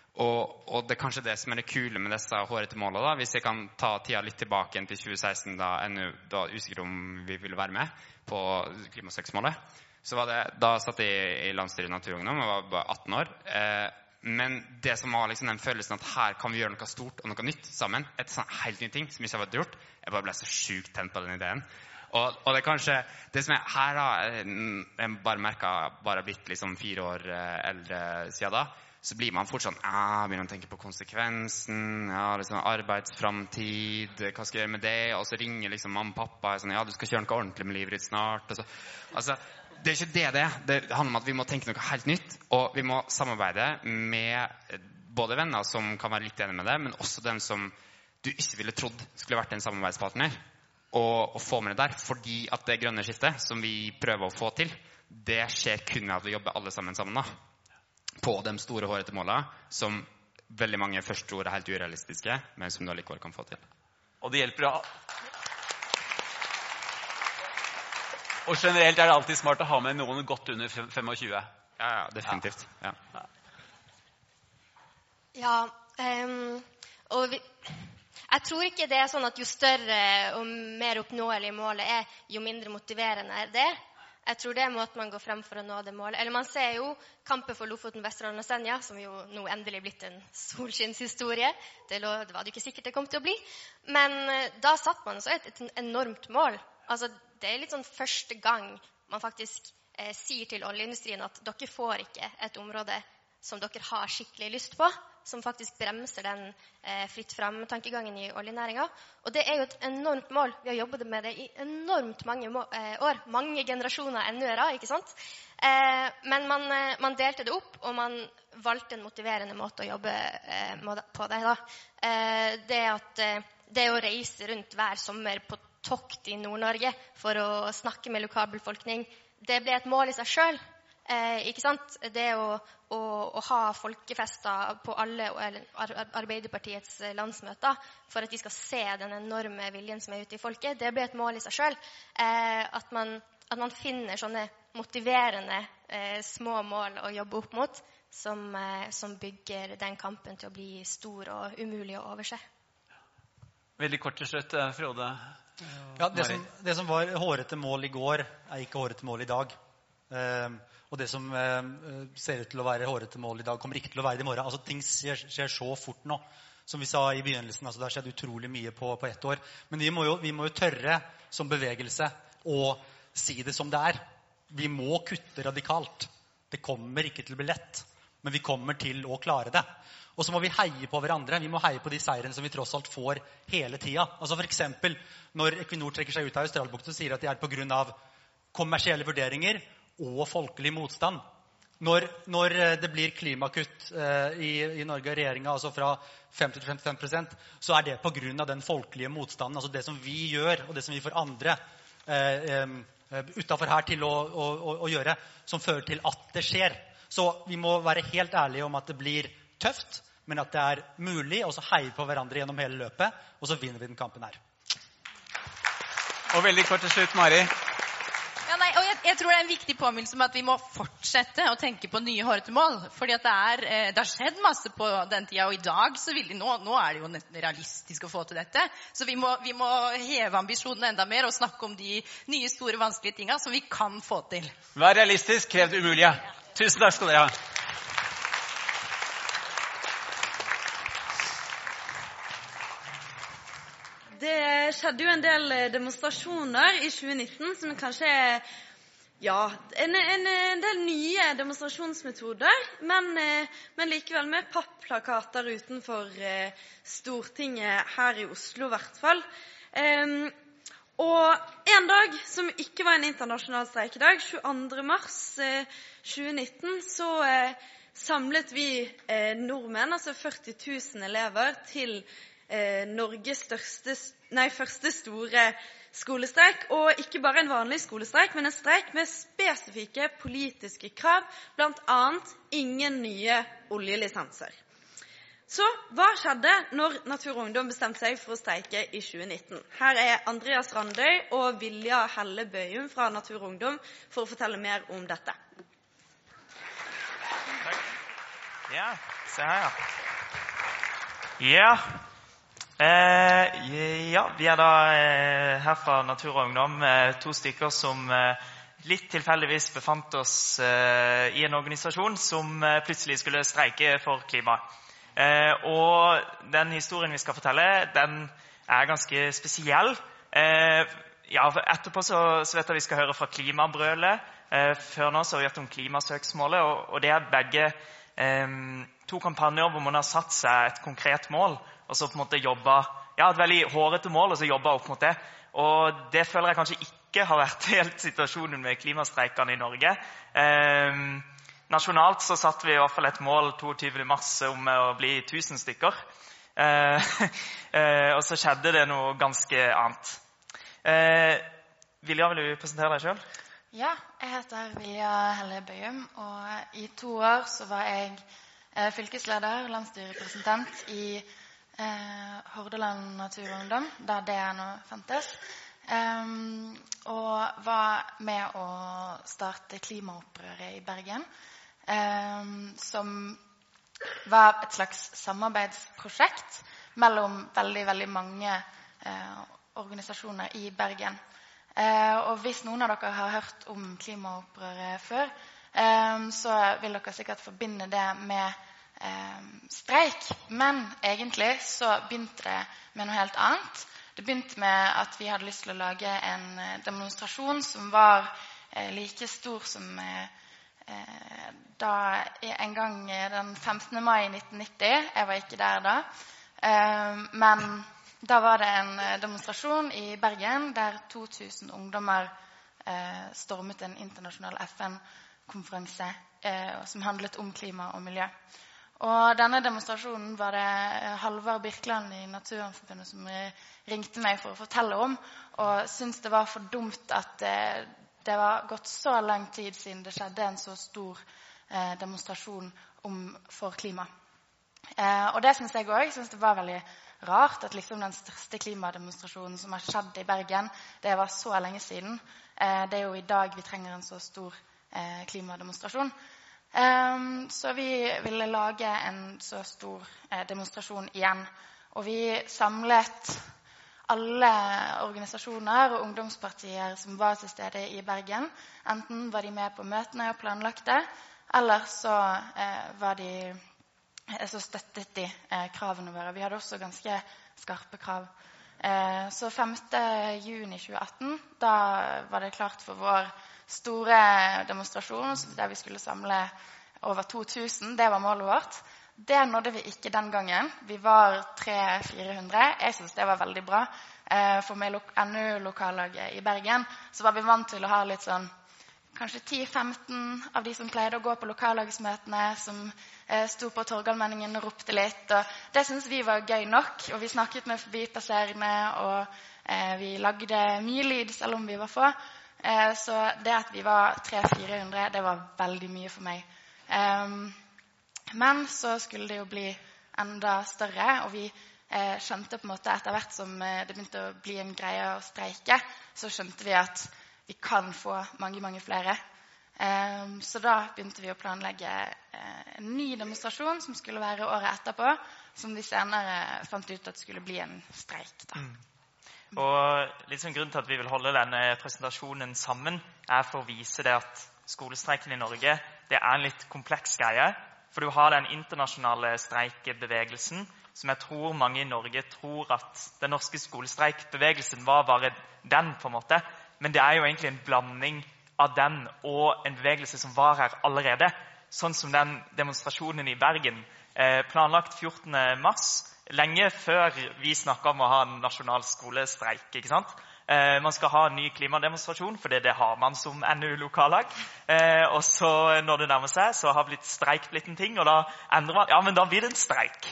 Og det er kanskje det som er det kule med disse hårete målene. Da. Hvis jeg kan ta tida litt tilbake til 2016, da usikker om vi ville være med på klimaseksmålet. Så da satt jeg i landsstyret i Naturungdom, og var bare 18 år. Men det som var liksom den følelsen at her kan vi gjøre noe stort og noe nytt sammen, et sånn helt nytt ting som ikke har vært gjort, jeg bare ble så sjukt tent på den ideen. Og det er kanskje, det som er her da, jeg bare merket, bare blitt liksom 4 år eldre siden da, så blir man fort sånn, begynner å tenke på konsekvensen, liksom arbeidsframtid, hva skal jeg gjøre med det? Og så ringer liksom mamma og pappa, sånn, du skal kjøre noe ordentlig med livet ditt snart. Og så, altså, det er ikke det handler om at vi må tenke noe helt nytt, og vi må samarbeide med både venner som kan være litt enige med det, men også dem som du ikke ville trodd skulle vært en samarbeidspartner, og få med det der, fordi at det grønne skiftet som vi prøver å få til, det skjer kun med at vi jobber alle sammen da, på de store hårete målene, som veldig mange først tror er helt urealistiske, men som du allikevel kan få til. Og det hjelper å... Og generelt er det alltid smart å ha med noen godt under 25. Ja, definitivt. Og jeg tror ikke det er sånn at jo større og mer oppnåelig målet er, jo mindre motiverende er det. Jeg tror det er måten man går frem for å nå det målet. Eller man ser jo kampen for Lofoten, Vesterålen og Senja, som jo nå endelig blitt en solskinnshistorie. Det var det ikke sikkert det kom til å bli. Men da satt man så et enormt mål. Altså, det er litt sånn første gang man faktisk sier til oljeindustrien at dere får ikke et område som dere har skikkelig lyst på, som faktisk bremser den fritt frem-tankegangen i oljenæringen. Og det er jo et enormt mål. Vi har jobbet med det i enormt mange år. Mange generasjoner ennå, ikke sant? Men man delte det opp, og man valgte en motiverende måte å jobbe på det. Det å reise rundt hver sommer på tokt i Nord-Norge for å snakke med lokalbefolkning, det ble et mål i seg selv. Ikke sant? Det å ha folkefester på alle Arbeiderpartiets landsmøter for at de skal se den enorme viljen som er ute i folket, det ble et mål i seg selv. At man finner sånne motiverende små mål å jobbe opp mot som bygger den kampen til å bli stor og umulig å overse. Veldig kort til slutt, Frode. Ja, det som var hårete mål i går, er ikke hårete mål i dag. Og det som ser ut til å være hårete mål i dag, kommer ikke til å være det i morgen. Altså, ting skjer så fort nå. Som vi sa i begynnelsen, altså, det har skjedd utrolig mye på 1 år. Men vi må jo tørre som bevegelse å si det som det er. Vi må kutte radikalt. Det kommer ikke til å bli lett, men vi kommer til å klare det. Og så må vi heie på hverandre. Vi må heie på de seirene som vi tross alt får hele tida. Altså for eksempel, når Equinor trekker seg ut av Australbukta og sier at de er på grunn av kommersielle vurderinger og folkelig motstand. Når det blir klimakutt i Norge og regjeringen, altså fra 50 til 55%, så er det på grunn av den folkelige motstanden. Altså det som vi gjør, og det som vi får andre utenfor her til å gjøre, som fører til at det skjer. Så vi må være helt ærlige om at det blir tøft, men at det er mulig, og så heier på hverandre gjennom hele løpet, og så vinner vi den kampen her. Og veldig kort til slutt, Mari. Ja, nei, og jeg tror det er en viktig påminnelse om at vi må fortsette å tenke på nye hårete mål, fordi at det har skjedd masse på den tida, og i dag så vil nå er det jo nesten realistisk å få til dette, så vi må heve ambisjonen enda mer og snakke om de nye, store, vanskelige tingene som vi kan få til. Vær realistisk, krev det umulige. Tusen takk skal dere ha. Det skjedde jo en del demonstrasjoner i 2019 som kanskje er en del nye demonstrasjonsmetoder, men likevel med pappplakater utenfor Stortinget her i Oslo i hvert fall. Og en dag som ikke var en internasjonal streikedag, 22. mars 2019, så samlet vi nordmenn, altså 40 000 elever, til Norges første store skolestreik, og ikke bare en vanlig skolestreik, men en streik med spesifikke politiske krav, blant annet ingen nye oljelisenser. Så hva skjedde når Natur og Ungdom bestemte seg for å streike i 2019? Her er Andreas Randøy og Vilja Helle Bøyum fra Natur og Ungdom for å fortelle mer om dette. Takk. Ja, se her, ja. Vi er da her fra Natur og Ungdom, 2 stykker som litt tilfeldigvis befant oss i en organisasjon som plutselig skulle streike for klima. Og den historien vi skal fortelle, den er ganske spesiell. Etterpå så vet jeg vi skal høre fra klimabrølet. Før nå så har vi hørt om klimasøksmålet, og det er begge 2 kampanjer hvor man har satt seg et konkret mål, og så på en måte jobbet, et veldig hårete mål, og så jobbet opp mot det. Og det føler jeg kanskje ikke har vært helt situasjonen med klimastreikene i Norge. Nasjonalt så satt vi i hvert fall et mål 22. mars om å bli 1000 stykker. Og så skjedde det noe ganske annet. Vilja, vil du presentere deg selv? Ja, jeg heter Vilja Helle Bøyum, og i 2 år så var jeg fylkesleder, landsstyrerepresentant i Hordaland Natur og Ungdom, da det nå fantes, og var med å starte klimaopprøret i Bergen, som var et slags samarbeidsprosjekt mellom veldig, veldig mange organisasjoner i Bergen. Og hvis noen av dere har hørt om klimaopprøret før, så vil dere sikkert forbinde det med streik, men egentlig så begynte det med noe helt annet. Det begynte med at vi hadde lyst til å lage en demonstrasjon som var like stor som da en gang den 15. mai 1990. Jeg var ikke der da, men da var det en demonstrasjon i Bergen der 2000 ungdommer stormet en internasjonal FN-konferanse som handlet om klima og miljø. Og denne demonstrasjonen var det Halvard Birkeland i Naturvernforbundet som ringte meg for å fortelle om, og syntes det var for dumt at det var gått så lang tid siden det skjedde en så stor demonstrasjon for klima. Og det synes jeg også. Jeg synes det var veldig rart at liksom den største klimademonstrasjonen som har skjedd i Bergen, det var så lenge siden. Det er jo i dag vi trenger en så stor klimademonstrasjon. Så vi ville lage en så stor demonstrasjon igjen. Og vi samlet alle organisasjoner og ungdomspartier som var til stede i Bergen. Enten var de med på møtene og planlagte, eller så støttet de kravene våre. Vi hadde også ganske skarpe krav. Så 5. juni 2018, da var det klart for vår store demonstrasjon, der vi skulle samle over 2000. Det var målet vårt. Det nådde vi ikke den gangen. Vi var 300-400. Jeg synes det var veldig bra. For med NU-lokallaget i Bergen så var vi vant til å ha litt sånn kanskje 10-15 av de som pleide å gå på lokallagsmøtene, som sto på Torgallmenningen og ropte litt. Og det synes vi var gøy nok, og vi snakket med forbipasserende, og Vi lagde mye lyd selv om vi var få. Så det at vi var 300-400, det var veldig mye for meg. Men så skulle det jo bli enda større, og vi skjønte på en måte etter hvert som det begynte å bli en greie å streike, så skjønte vi at vi kan få mange, mange flere. Så da begynte vi å planlegge en ny demonstrasjon som skulle være året etterpå, som vi senere fant ut at skulle bli en streik da. Og litt sånn grunn til at vi vil holde denne presentasjonen sammen for å vise det at skolestreiken i Norge, det en litt kompleks greie. For du har den internasjonale streikebevegelsen, som jeg tror mange i Norge tror at den norske skolestreikbevegelsen var bare den på en måte. Men det jo egentlig en blanding av den og en bevegelse som var her allerede. Sånn som den demonstrasjonen i Bergen, planlagt 14. mars, lenge før vi snakket om å ha en nasjonal skolestreik, ikke sant? Man skal ha en ny klimademonstrasjon, for det har man som NU-lokallag. Og så når det nærmer seg, så har streik blitt en ting, og da endrer man, ja, men da blir det en streik.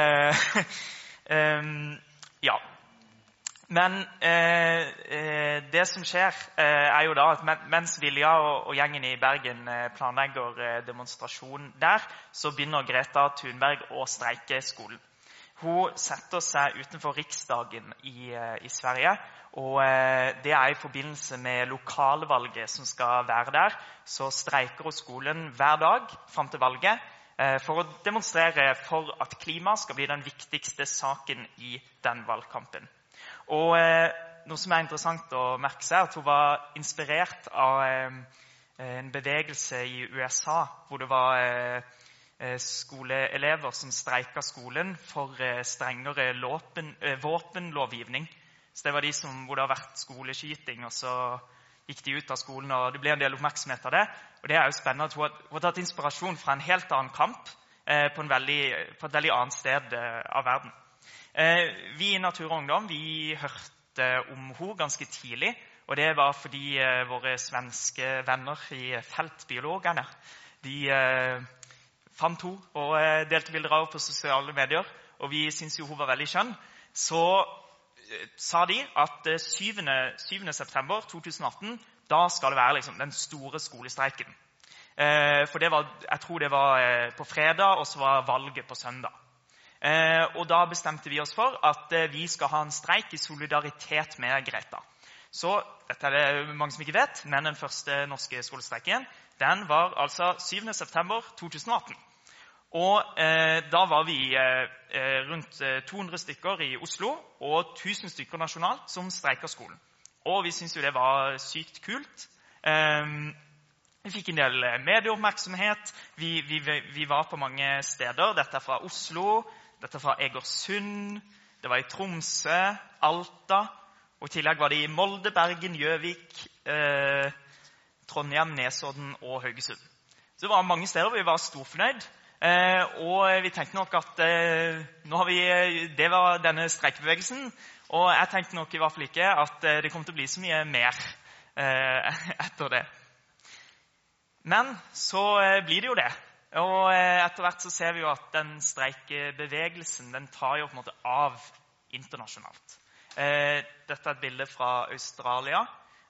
Ja. Men det som skjer jo da at mens Vilja og gjengen i Bergen planlegger demonstrasjon der, så begynner Greta Thunberg å streike skolen. Hun setter seg utenfor Riksdagen i Sverige, og det i forbindelse med lokalvalget som skal være der. Så streiker hun skolen hver dag frem til valget for å demonstrere for at klima skal bli den viktigste saken i den valgkampen. Og noe som interessant å merke seg, at hun var inspirert av en bevegelse i USA, hvor det var skoleelever som streiket skolen for strengere våpenlovgivning. Så det var de hvor det har vært skoleskyting, og så gikk de ut av skolen, og det ble en del oppmerksomhet av det. Og det jo spennende at hun har tatt inspirasjon fra en helt annen kamp på et veldig annet sted av verden. Vi i Natur og Ungdom, vi hørte om henne ganske tidlig, og det var fordi våre svenske venner i feltbiologene, de fant henne og delte bilder av på sosiale medier, og vi synes jo hun var veldig skjønn. Så sa de at 7. september 2018, da skal det være liksom den store skolestreiken. For jeg tror det var på fredag, og så var valget på søndag. Og da bestemte vi oss for at vi skal ha en streik i solidaritet med Greta. Så dette det mange som ikke vet, men den første norske skolestreiken, den var altså 7. september 2018. Og da var vi rundt 200 stykker i Oslo og 1000 stykker nasjonalt som streiket skolen. Og vi synes jo det var sykt kult. Vi fikk en del medieoppmerksomhet. Vi var på mange steder. Dette fra Oslo, dette fra Egersund, det var i Tromsø, Alta, og i tillegg var det i Molde, Bergen, Gjøvik, Trondheim, Nesodden og Haugesund. Så det var mange steder hvor vi var storfornøyd. Og vi tenkte nok at det var denne streikbevegelsen, og jeg tenkte nok i hvert fall ikke at det kom til å bli så mye mer etter det. Men så blir det jo det, og etter hvert så ser vi jo at den streikbevegelsen, den tar jo på en måte av internasjonalt. Dette et bilde fra Australia.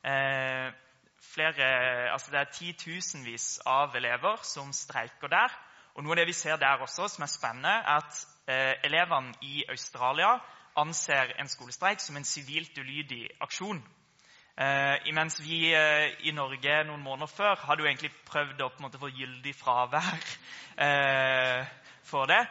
Det 10 000 av elever som streiker der. Og noe av det vi ser der også, som spennende, at elevene i Australia anser en skolestreik som en sivilt ulydig aksjon. Imens vi i Norge noen måneder før hadde jo egentlig prøvd å på en måte få gyldig fravær for det.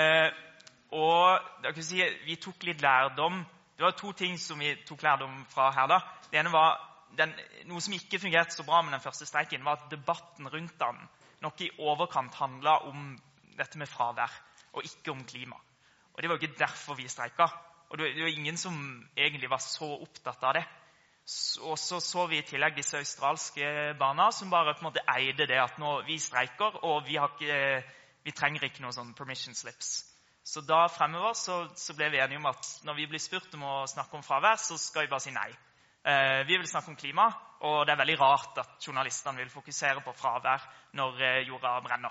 Og da kan vi si, vi tok litt lærdom. Det var 2 ting som vi tok lærdom fra her da. Det ene var, noe som ikke fungerte så bra med den første streiken, var at debatten rundt den nok i overkant handlet om dette med fravær, og ikke om klima. Og det var jo ikke derfor vi streiket. Og det var ingen som egentlig var så opptatt av det. Og så vi i tillegg disse australske barna som bare på en måte eide det at nå vi streiker, og vi trenger ikke noe sånn permission slips. Så da fremover så ble vi enige om at når vi blir spurt om å snakke om fravær, så skal vi bare si nei. Vi vil snakke om klima, og det veldig rart at journalistene vil fokusere på fravær når jorda brenner.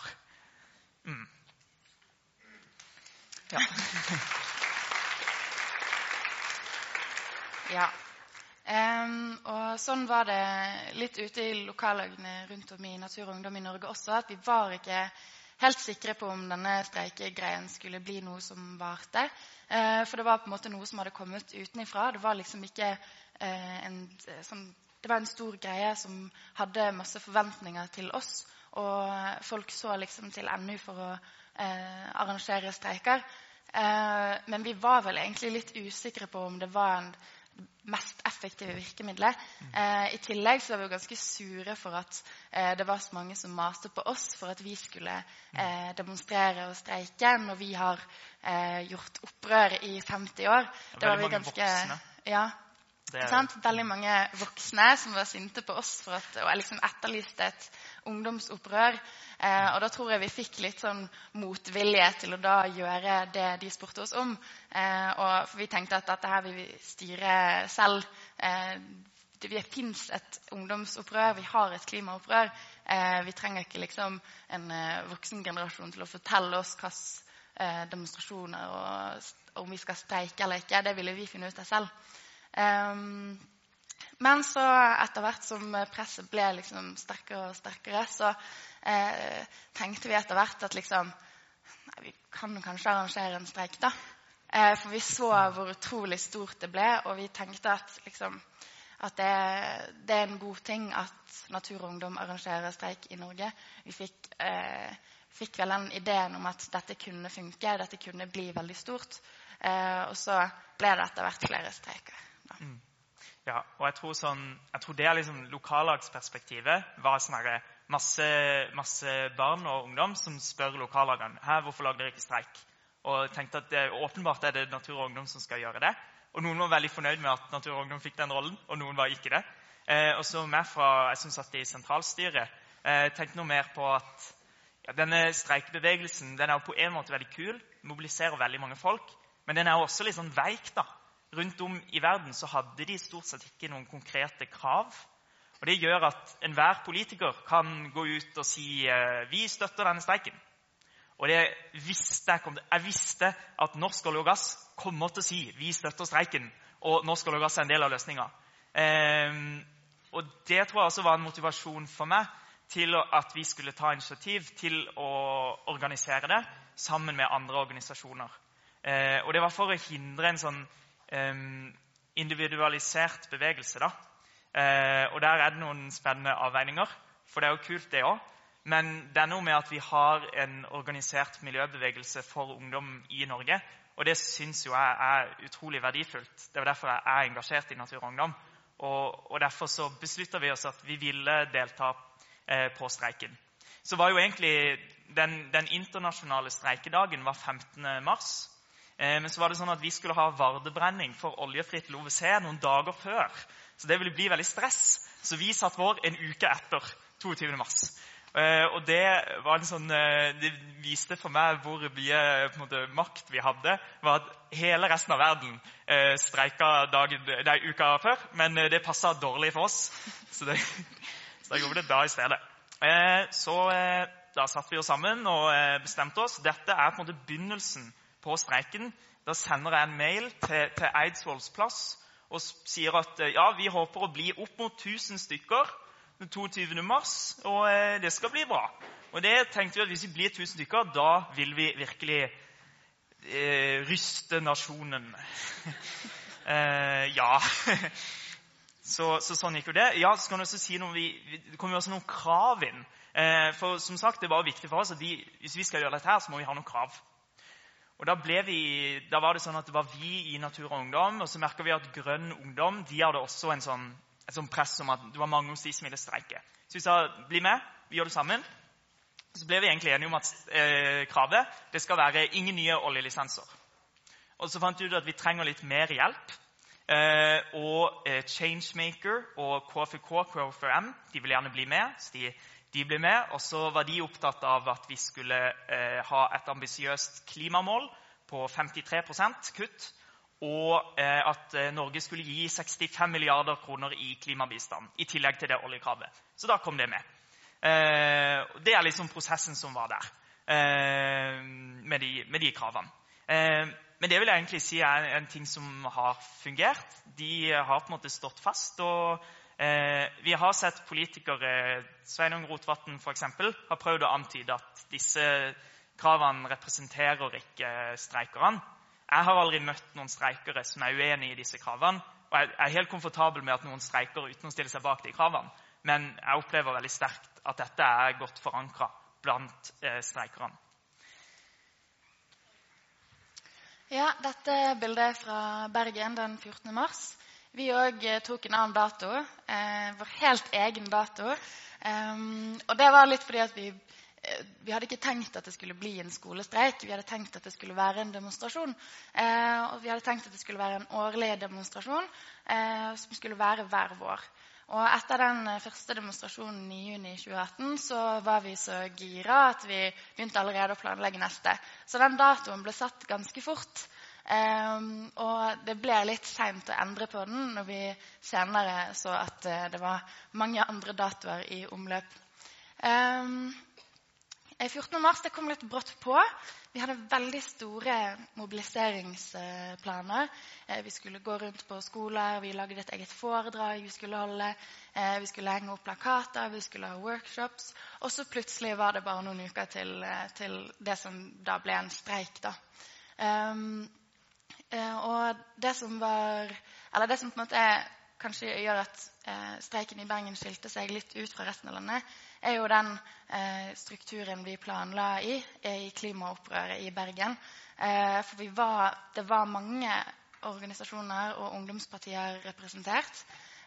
Ja. Ja. Og sånn var det litt ute i lokallagene rundt om i Natur og Ungdom i Norge også, at vi var ikke helt sikre på om denne streikegreien skulle bli noe som varte. For det var på en måte noe som hadde kommet utenifra. Det var liksom ikke det var en stor greie som hadde masse forventninger til oss, og folk så liksom til NU for å arrangere streiker. Men vi var vel egentlig litt usikre på om det var en mest effektive virkemidler. I tillegg så var vi jo ganske sure for at det var så mange som maste på oss for at vi skulle demonstrere og streike når vi har gjort opprør i 50 år. Det var vi ganske voksne. Ja. Veldig mange voksne som var sinte på oss for at, og liksom etterlyste et ungdomsopprør. Og da tror jeg vi fikk litt sånn motvilje til å da gjøre det de spurte oss om. Og for vi tenkte at dette her vil vi styre selv. Det finnes et ungdomsopprør, vi har et klimaopprør. Vi trenger ikke liksom en voksen generasjon til å fortelle oss hvilke demonstrasjoner og om vi skal streike eller ikke. Det ville vi finne ut av selv. Men så etter hvert som presset ble liksom sterkere og sterkere, så tenkte vi etter hvert at liksom, vi kan kanskje arrangere en streik da. For vi så hvor utrolig stort det ble, og vi tenkte at, liksom, at det en god ting at Natur og Ungdom arrangerer streik i Norge. Vi fikk vel den ideen om at dette kunne funke, dette kunne bli veldig stort, og så ble det etter hvert flere streiker. Ja, og jeg tror det liksom lokallagsperspektivet var sånn her masse barn og ungdom som spør lokallagene, hvorfor lager dere ikke streik? Og tenkte at åpenbart det Natur og Ungdom som skal gjøre det. Og noen var veldig fornøyd med at Natur og Ungdom fikk den rollen, og noen var ikke det. Og så jeg som satt i sentralstyret, tenkte noe mer på at denne streikebevegelsen, den er jo på en måte veldig kul, mobiliserer veldig mange folk, men den er jo også litt sånn veik da. Rundt om i verden så hadde de stort sett ikke noen konkrete krav. Og det gjør at enhver politiker kan gå ut og si vi støtter denne streiken. Og jeg visste at Norsk olje og gass kommer til å si vi støtter streiken, og Norsk olje og gass er en del av løsningen. Og det tror jeg også var en motivasjon for meg til at vi skulle ta initiativ til å organisere det sammen med andre organisasjoner. Og det var for å hindre en sånn individualisert bevegelse da. Og der det noen spennende avveininger, for det jo kult det også. Men det noe med at vi har en organisert miljøbevegelse for ungdom i Norge, og det synes jo jeg utrolig verdifullt. Det var derfor jeg engasjert i Natur og Ungdom, og derfor så besluttet vi oss at vi ville delta på streiken. Så var jo egentlig den internasjonale streikedagen var 15. mars, men så var det sånn at vi skulle ha vardebrenning for oljefritt LoVC noen dager før. Så det ville bli veldig stress. Så vi satt vår en uke etter 22. mars. Og det var det viste for meg hvor mye på en måte, makt vi hadde, var at hele resten av verden streiket uka før, men det passet dårlig for oss. Så da gjorde vi det da i stedet. Så da satt vi oss sammen og bestemte oss. Dette på en måte begynnelsen på streiken. Da sender jeg en mail til Eidsvolls plass og sier at ja, vi håper å bli opp mot 1000 stykker den 22. mars, og det skal bli bra. Og det tenkte vi at hvis vi blir 1000 stykker, da vil vi virkelig ryste nasjonen. Ja. Så sånn gikk jo det. Ja, så kan du også si noe, det kommer jo også noen krav inn. For som sagt, det var viktig for oss at hvis vi skal gjøre dette her, så må vi ha noen krav. Og da var det sånn at det var vi i Natur og Ungdom, og så merket vi at Grønn Ungdom, de hadde også et sånn press om at det var mange hos de som ville streike. Så vi sa, bli med, vi gjør det sammen. Så ble vi egentlig enige om at kravet, det skal være ingen nye oljelisenser. Og så fant vi ut at vi trenger litt mer hjelp. Og Changemaker og KFUM, de ville gjerne bli med, så de ble med, og så var de opptatt av at vi skulle ha et ambisiøst klimamål på 53% kutt, og at Norge skulle gi 65 milliarder kroner i klimabistand, i tillegg til det oljekravet. Så da kom det med. Det liksom prosessen som var der, med de kravene. Men det vil jeg egentlig si en ting som har fungert. De har på en måte stått fast, og vi har sett politikere, Sveinung Rotevatn for eksempel, har prøvd å antyde at disse kravene representerer ikke streikerne. Jeg har aldri møtt noen streikere som uenige i disse kravene, og jeg helt komfortabel med at noen streiker uten å stille seg bak de kravene. Men jeg opplever veldig sterkt at dette godt forankret blant streikerne. Ja, dette bildet fra Bergen den 14. mars. Vi også tok en annen dato, vår helt egen dato. Og det var litt fordi at vi hadde ikke tenkt at det skulle bli en skolestreik. Vi hadde tenkt at det skulle være en demonstrasjon. Og vi hadde tenkt at det skulle være en årlig demonstrasjon som skulle være hver vår. Og etter den første demonstrasjonen i juni 2018 så var vi så gira at vi begynte allerede å planlegge neste. Så den datoen ble satt ganske fort. Og det ble litt sent å endre på den når vi senere så at det var mange andre datoer i omløp. 14. mars det kom litt brått på. Vi hadde veldig store mobiliseringsplaner. Vi skulle gå rundt på skoler, vi lagde et eget foredrag vi skulle holde, vi skulle henge opp plakater, vi skulle ha workshops, og så plutselig var det bare noen uker til det som da ble en streik da. Og det som på en måte kanskje gjør at streiken i Bergen skilte seg litt ut fra resten av landet, jo den strukturen vi planla i klimaopprøret i Bergen. For det var mange organisasjoner og ungdomspartier representert.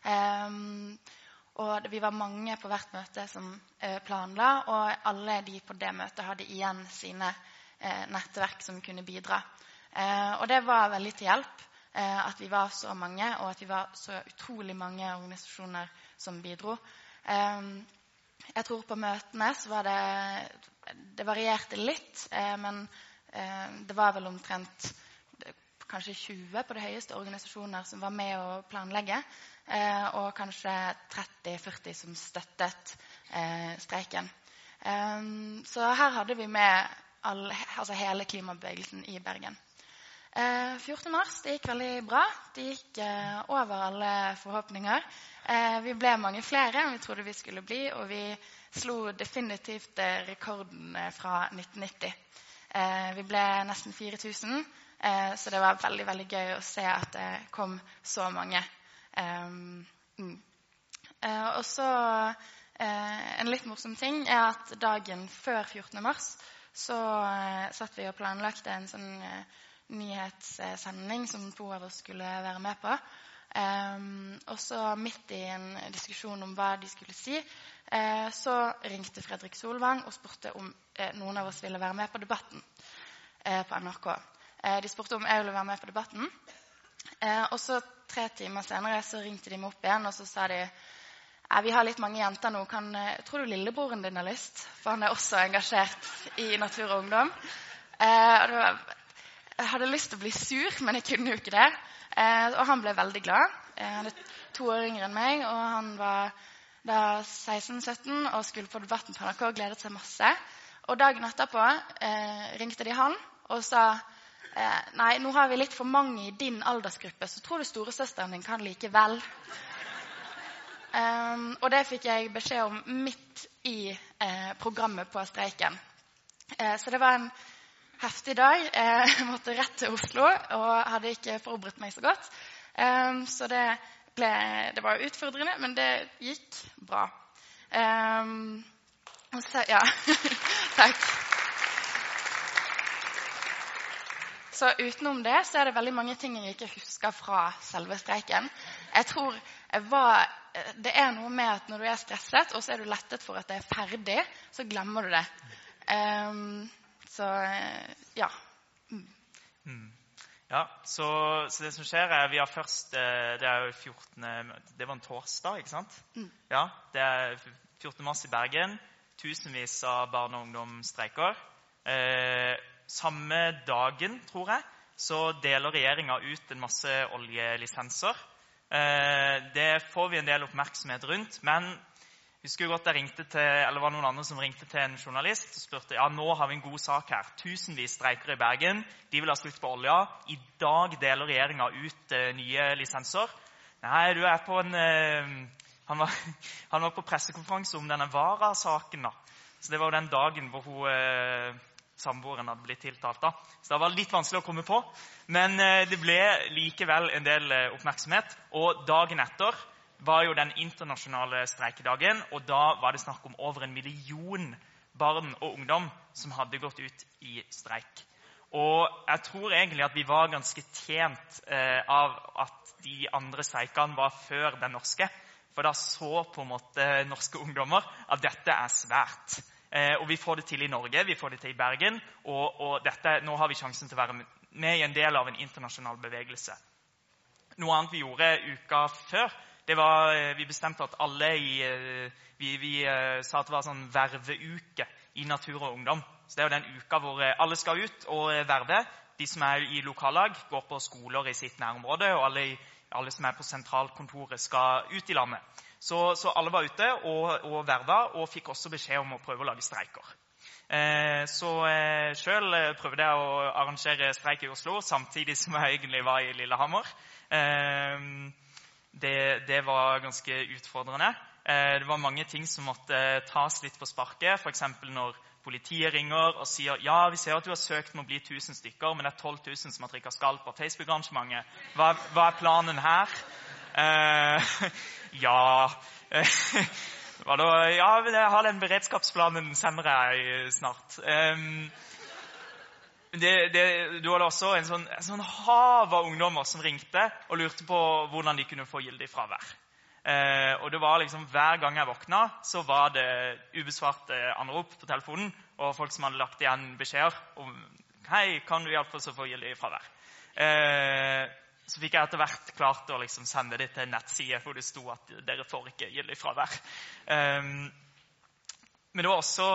Og vi var mange på hvert møte som planla, og alle de på det møtet hadde igjen sine nettverk som kunne bidra. Og det var veldig til hjelp at vi var så mange, og at vi var så utrolig mange organisasjoner som bidro. Jeg tror på møtene så var det varierte litt, men det var vel omtrent kanskje 20 på det høyeste organisasjoner som var med å planlegge, og kanskje 30-40 som støttet streiken. Så her hadde vi med hele klimabevegelsen i Bergen. 14. mars, det gikk veldig bra. Det gikk over alle forhåpninger. Vi ble mange flere enn vi trodde vi skulle bli, og vi slo definitivt rekorden fra 1990. Vi ble nesten 4000, så det var veldig, veldig gøy å se at det kom så mange. Og så en litt morsom ting at dagen før 14. mars så satt vi og planlagte en sånn nyhetssending som 2 av oss skulle være med på. Og så midt i en diskusjon om hva de skulle si, så ringte Fredrik Solvang og spurte om noen av oss ville være med på debatten på NRK. De spurte om jeg ville være med på debatten. Og så 3 timer senere så ringte de meg opp igjen, og så sa de vi har litt mange jenter nå, tror du lillebroren din har lyst? For han også engasjert i Natur og Ungdom. Jeg hadde lyst til å bli sur, men jeg kunne jo ikke det. Og han ble veldig glad. Han er 2 år yngre enn meg, og han var da 16-17 og skulle på debatten på NRK og gledet seg masse. Og dagen etterpå ringte de han og sa nei, nå har vi litt for mange i din aldersgruppe, så tror du storesøsteren din kan likevel. Og det fikk jeg beskjed om midt i programmet på streiken. Så det var en heftig dag. Jeg måtte rett til Oslo og hadde ikke forberedt meg så godt. Så det var utfordrende, men det gikk bra. Så, ja, takk. Så utenom det så det veldig mange ting jeg ikke husker fra selve streiken. Jeg tror det noe med at når du stresset, og så du lettet for at det ferdig, så glemmer du det. Så, ja. Ja, så det som skjer vi har først, det jo 14. Det var en torsdag, ikke sant? Ja, det 14. mars i Bergen. Tusenvis av barn og ungdom streiker. Samme dagen, tror jeg, så deler regjeringen ut en masse oljelisenser. Det får vi en del oppmerksomhet rundt, men Husker godt jeg ringte til, eller var noen andre som ringte til en journalist og spurte, ja, nå har vi en god sak her. Tusenvis streiker i Bergen, de vil ha slutt på olja. I dag deler regjeringen ut nye lisenser. Nei, du er på en... Han var på pressekonferanse om denne Vara-saken da. Så det var den dagen hvor samboeren hadde blitt tiltalt da. Så det var litt vanskelig å komme på. Men det ble likevel en del oppmerksomhet. Og dagen etter var jo den internasjonale streikedagen, og da var det snakk om over 1 million barn og ungdom som hadde gått ut i streik. Og jeg tror egentlig at vi var ganske tjent av at de andre streikene var før den norske. For da så på en måte norske ungdommer at dette er svært. Og vi får det til i Norge, vi får det til i Bergen, og nå har vi sjansen til å være med i en del av en internasjonal bevegelse. Noe annet vi gjorde uka før, det var, vi bestemte at alle vi sa at det var sånn verveuke i Natur og Ungdom. Så det er jo den uka hvor alle skal ut og verve. De som er i lokallag går på skoler i sitt nærområde, og alle som er på sentralkontoret skal ut i landet. Så alle var ute og verva, og fikk også beskjed om å prøve å lage streiker. Så selv prøvde jeg å arrangere streik i Oslo, samtidig som jeg egentlig var i Lillehammer. Det var ganske utfordrende. Det var mange ting som måtte tas litt på sparket, for eksempel når politiet ringer og sier ja, vi ser at du har søkt om å bli 1000 stykker, men det er 12 000 som har trykket skall på Facebook-arrangementet. Hva er planen her? Ja, jeg har den beredskapsplanen, sender jeg snart. Du hadde også en sånn hav av ungdommer som ringte og lurte på hvordan de kunne få gyldig fravær. Og det var liksom hver gang jeg våkna, så var det ubesvarte anrop på telefonen, og folk som hadde lagt igjen beskjeder om hei, kan du hjelpe oss å få gyldig fravær? Så fikk jeg etter hvert klart å liksom sende det til en nettside hvor det sto at dere får ikke gyldig fravær. Men det var også,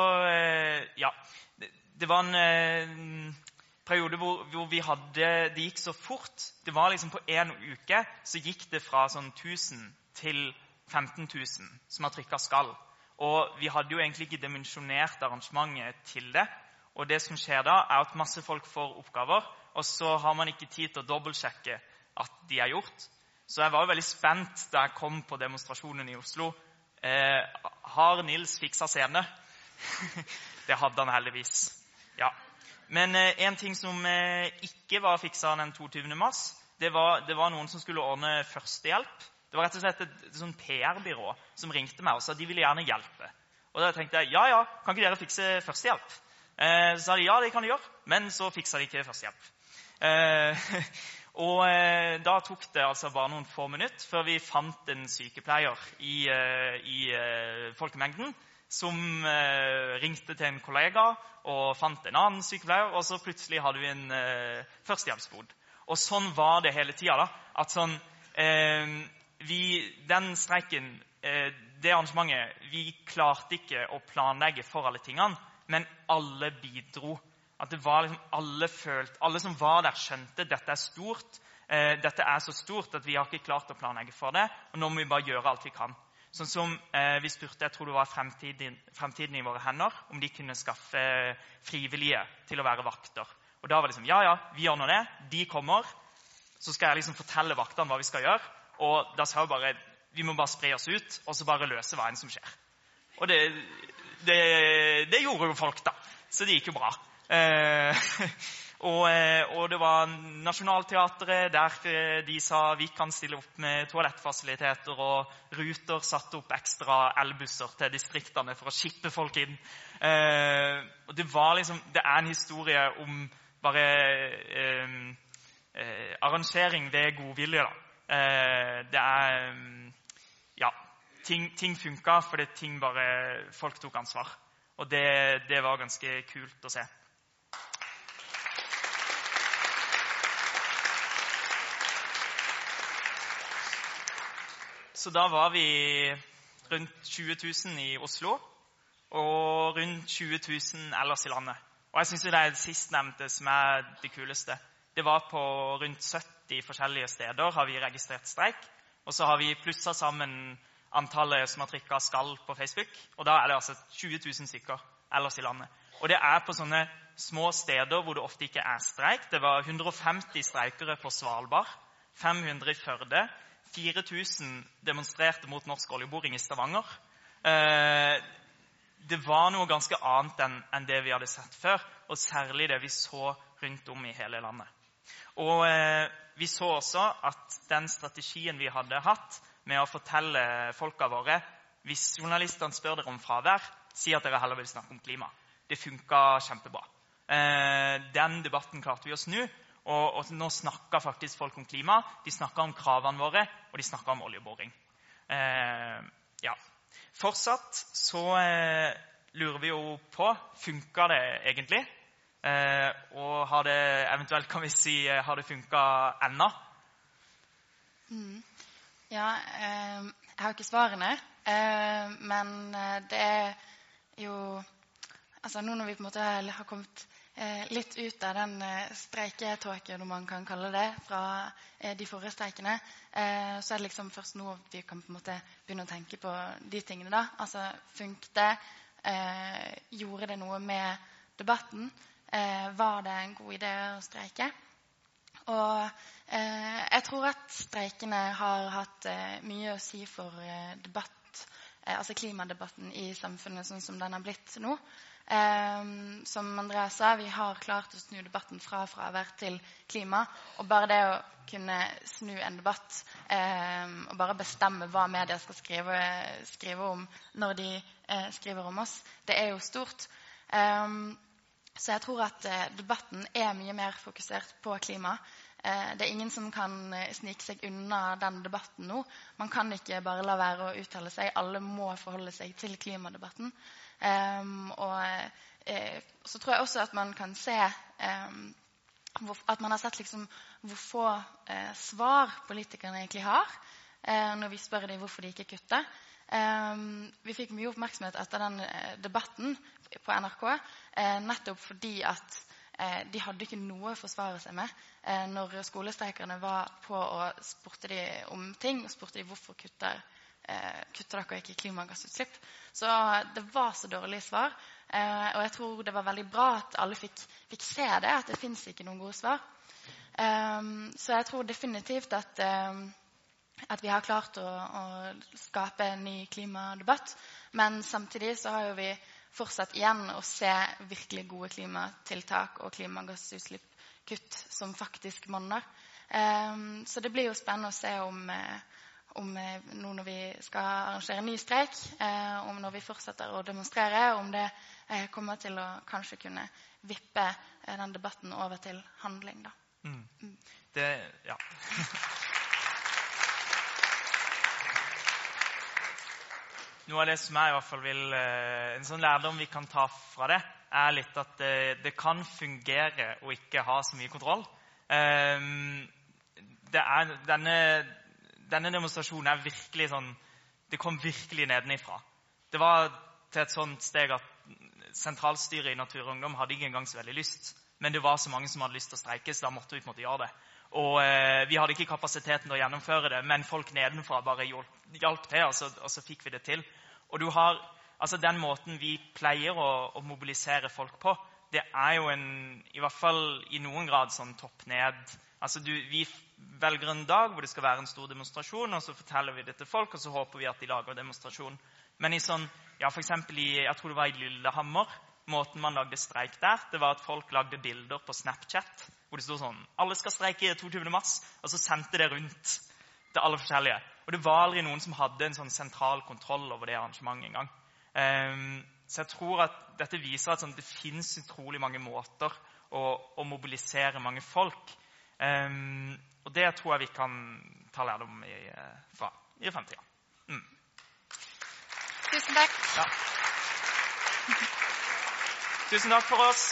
det var en periode hvor vi det gikk så fort. Det var liksom på en uke så gikk det fra sånn 1000 til 15 000 som har trykket skall. Og vi hadde jo egentlig ikke dimensjonert arrangementet til det. Og det som skjer da er at masse folk får oppgaver, og så har man ikke tid til å dobbeltsjekke at de er gjort. Så jeg var jo veldig spent da jeg kom på demonstrasjonen i Oslo. Har Nils fikset scene? Det hadde han heldigvis. Ja. Men en ting som ikke var fikset den 22. mars, det var noen som skulle ordne førstehjelp. Det var rett og slett et sånn PR-byrå som ringte meg og sa de ville gjerne hjelpe. Og da tenkte jeg, ja, kan ikke dere fikse førstehjelp? Så sa de, ja, det kan de gjøre, men så fikset de ikke førstehjelp. Og da tok det altså bare noen få minutter før vi fant en sykepleier i folkemengden, som ringte til en kollega og fant en annen sykepleier, og så plutselig hadde vi en førstehjelpsbod. Og sånn var det hele tiden da, at sånn, den streiken, det arrangementet, vi klarte ikke å planlegge for alle tingene, men alle bidro. At det var liksom alle som var der skjønte, dette er stort, dette er så stort at vi har ikke klart å planlegge for det, og nå må vi bare gjøre alt vi kan. Sånn som vi spurte, jeg tror det var fremtiden i våre hender, om de kunne skaffe frivillige til å være vakter. Og da var det liksom, ja, vi gjør nå det, de kommer, så skal jeg liksom fortelle vaktene hva vi skal gjøre, og da sa jeg bare, vi må bare spre oss ut, og så bare løse hva enn som skjer. Og det gjorde jo folk da, så det gikk jo bra. Og det var Nationaltheatret der de sa vi kan stille opp med toalettfasiliteter, og Ruter satte opp ekstra elbusser til distriktene for å skippe folk inn. Og det er en historie om bare arrangering ved godvilje da. Det er ting funket fordi folk tok ansvar, og det var ganske kult å se. Så da var vi rundt 20 000 i Oslo, og rundt 20 000 ellers i landet. Og jeg synes det er det sistnevnte som er det kuleste. Det var på rundt 70 forskjellige steder har vi registrert streik, og så har vi plusset sammen antallet som har trykket skal på Facebook, og da er det altså 20 000 stykker ellers i landet. Og det er på sånne små steder hvor det ofte ikke er streik. Det var 150 streikere på Svalbard, 500 i Førde, 4000 demonstrerte mot norsk oljeboring i Stavanger. Det var noe ganske annet enn det vi hadde sett før, og særlig det vi så rundt om i hele landet. Og vi så også at den strategien vi hadde hatt med å fortelle folka våre, hvis journalistene spør dere om fravær, si at dere heller vil snakke om klima. Det funket kjempebra. Den debatten klarte vi å snu, og nå snakker faktisk folk om klima. De snakker om kravene våre, og de snakker om oljeboring. Ja. Fortsatt så lurer vi jo på, funker det egentlig? Og har det eventuelt, kan vi si, har det funket ennå? Ja, jeg har ikke svarene, men det er jo, altså nå når vi på en måte har kommet litt ut av den streiketåken, om man kan kalle det, fra de forrige streikene, så er det liksom først nå vi kan på en måte begynne å tenke på de tingene da. Altså, funket det? Gjorde det noe med debatten? Var det en god idé å streike? Og jeg tror at streikene har hatt mye å si for debatt, altså klimadebatten i samfunnet sånn som den har blitt nå. Som Andreas sa, vi har klart å snu debatten fra fravær til klima, og bare det å kunne snu en debatt og bare bestemme hva media skal skrive om når de skriver om oss, det er jo stort. Så jeg tror at debatten er mye mer fokusert på klima. Det er ingen som kan snike seg unna den debatten nå. Man kan ikke bare la være å uttale seg. Alle må forholde seg til klimadebatten. Og så tror jeg også at man kan se at man har sett liksom hvor få svar politikerne egentlig har når vi spør dem hvorfor de ikke kutter. Vi fikk mye oppmerksomhet etter den debatten på NRK, nettopp fordi at de hadde ikke noe å forsvare seg med. Når skolestreikerne var på og spurte de om ting, og spurte de hvorfor kutter dere ikke klimagassutslipp. Så det var så dårlig svar, og jeg tror det var veldig bra at alle fikk se det, at det finnes ikke noen gode svar. Så jeg tror definitivt at vi har klart å skape en ny klimadebatt, men samtidig så har jo vi fortsatt igjen å se virkelig gode klimatiltak og klimagassutslippkutt som faktisk monner. Så det blir jo spennende å se om nå når vi skal arrangere en ny streik, om når vi fortsetter å demonstrere, om det kommer til å kanskje kunne vippe den debatten over til handling da. Ja. Noe av det som jeg i hvert fall vil, en sånn lærdom vi kan ta fra det, er litt at det kan fungere å ikke ha så mye kontroll. Denne demonstrasjonen er virkelig sånn, det kom virkelig nedenifra. Det var til et sånt steg at sentralstyret i Natur og Ungdom hadde ikke engang så veldig lyst, men det var så mange som hadde lyst til å streike, så da måtte vi på en måte gjøre det. Og vi hadde ikke kapasiteten til å gjennomføre det, men folk nedenfra bare hjalp til, og så fikk vi det til. Og du har, altså den måten vi pleier å mobilisere folk på, det er jo i hvert fall i noen grad sånn topp ned. Altså vi velger en dag hvor det skal være en stor demonstrasjon, og så forteller vi det til folk, og så håper vi at de lager demonstrasjon. Men i sånn, ja for eksempel jeg tror det var i Lillehammer, måten man lagde streik der, det var at folk lagde bilder på Snapchat, hvor det stod sånn, alle skal streike 22. mars, og så sendte det rundt til alle forskjellige. Og det var aldri noen som hadde en sånn sentral kontroll over det arrangementet en gang. Så jeg tror at dette viser at det finnes utrolig mange måter å mobilisere mange folk. Og det tror jeg vi kan ta lærdom fra i fremtiden. Tusen takk. Ja. Tusen takk for oss.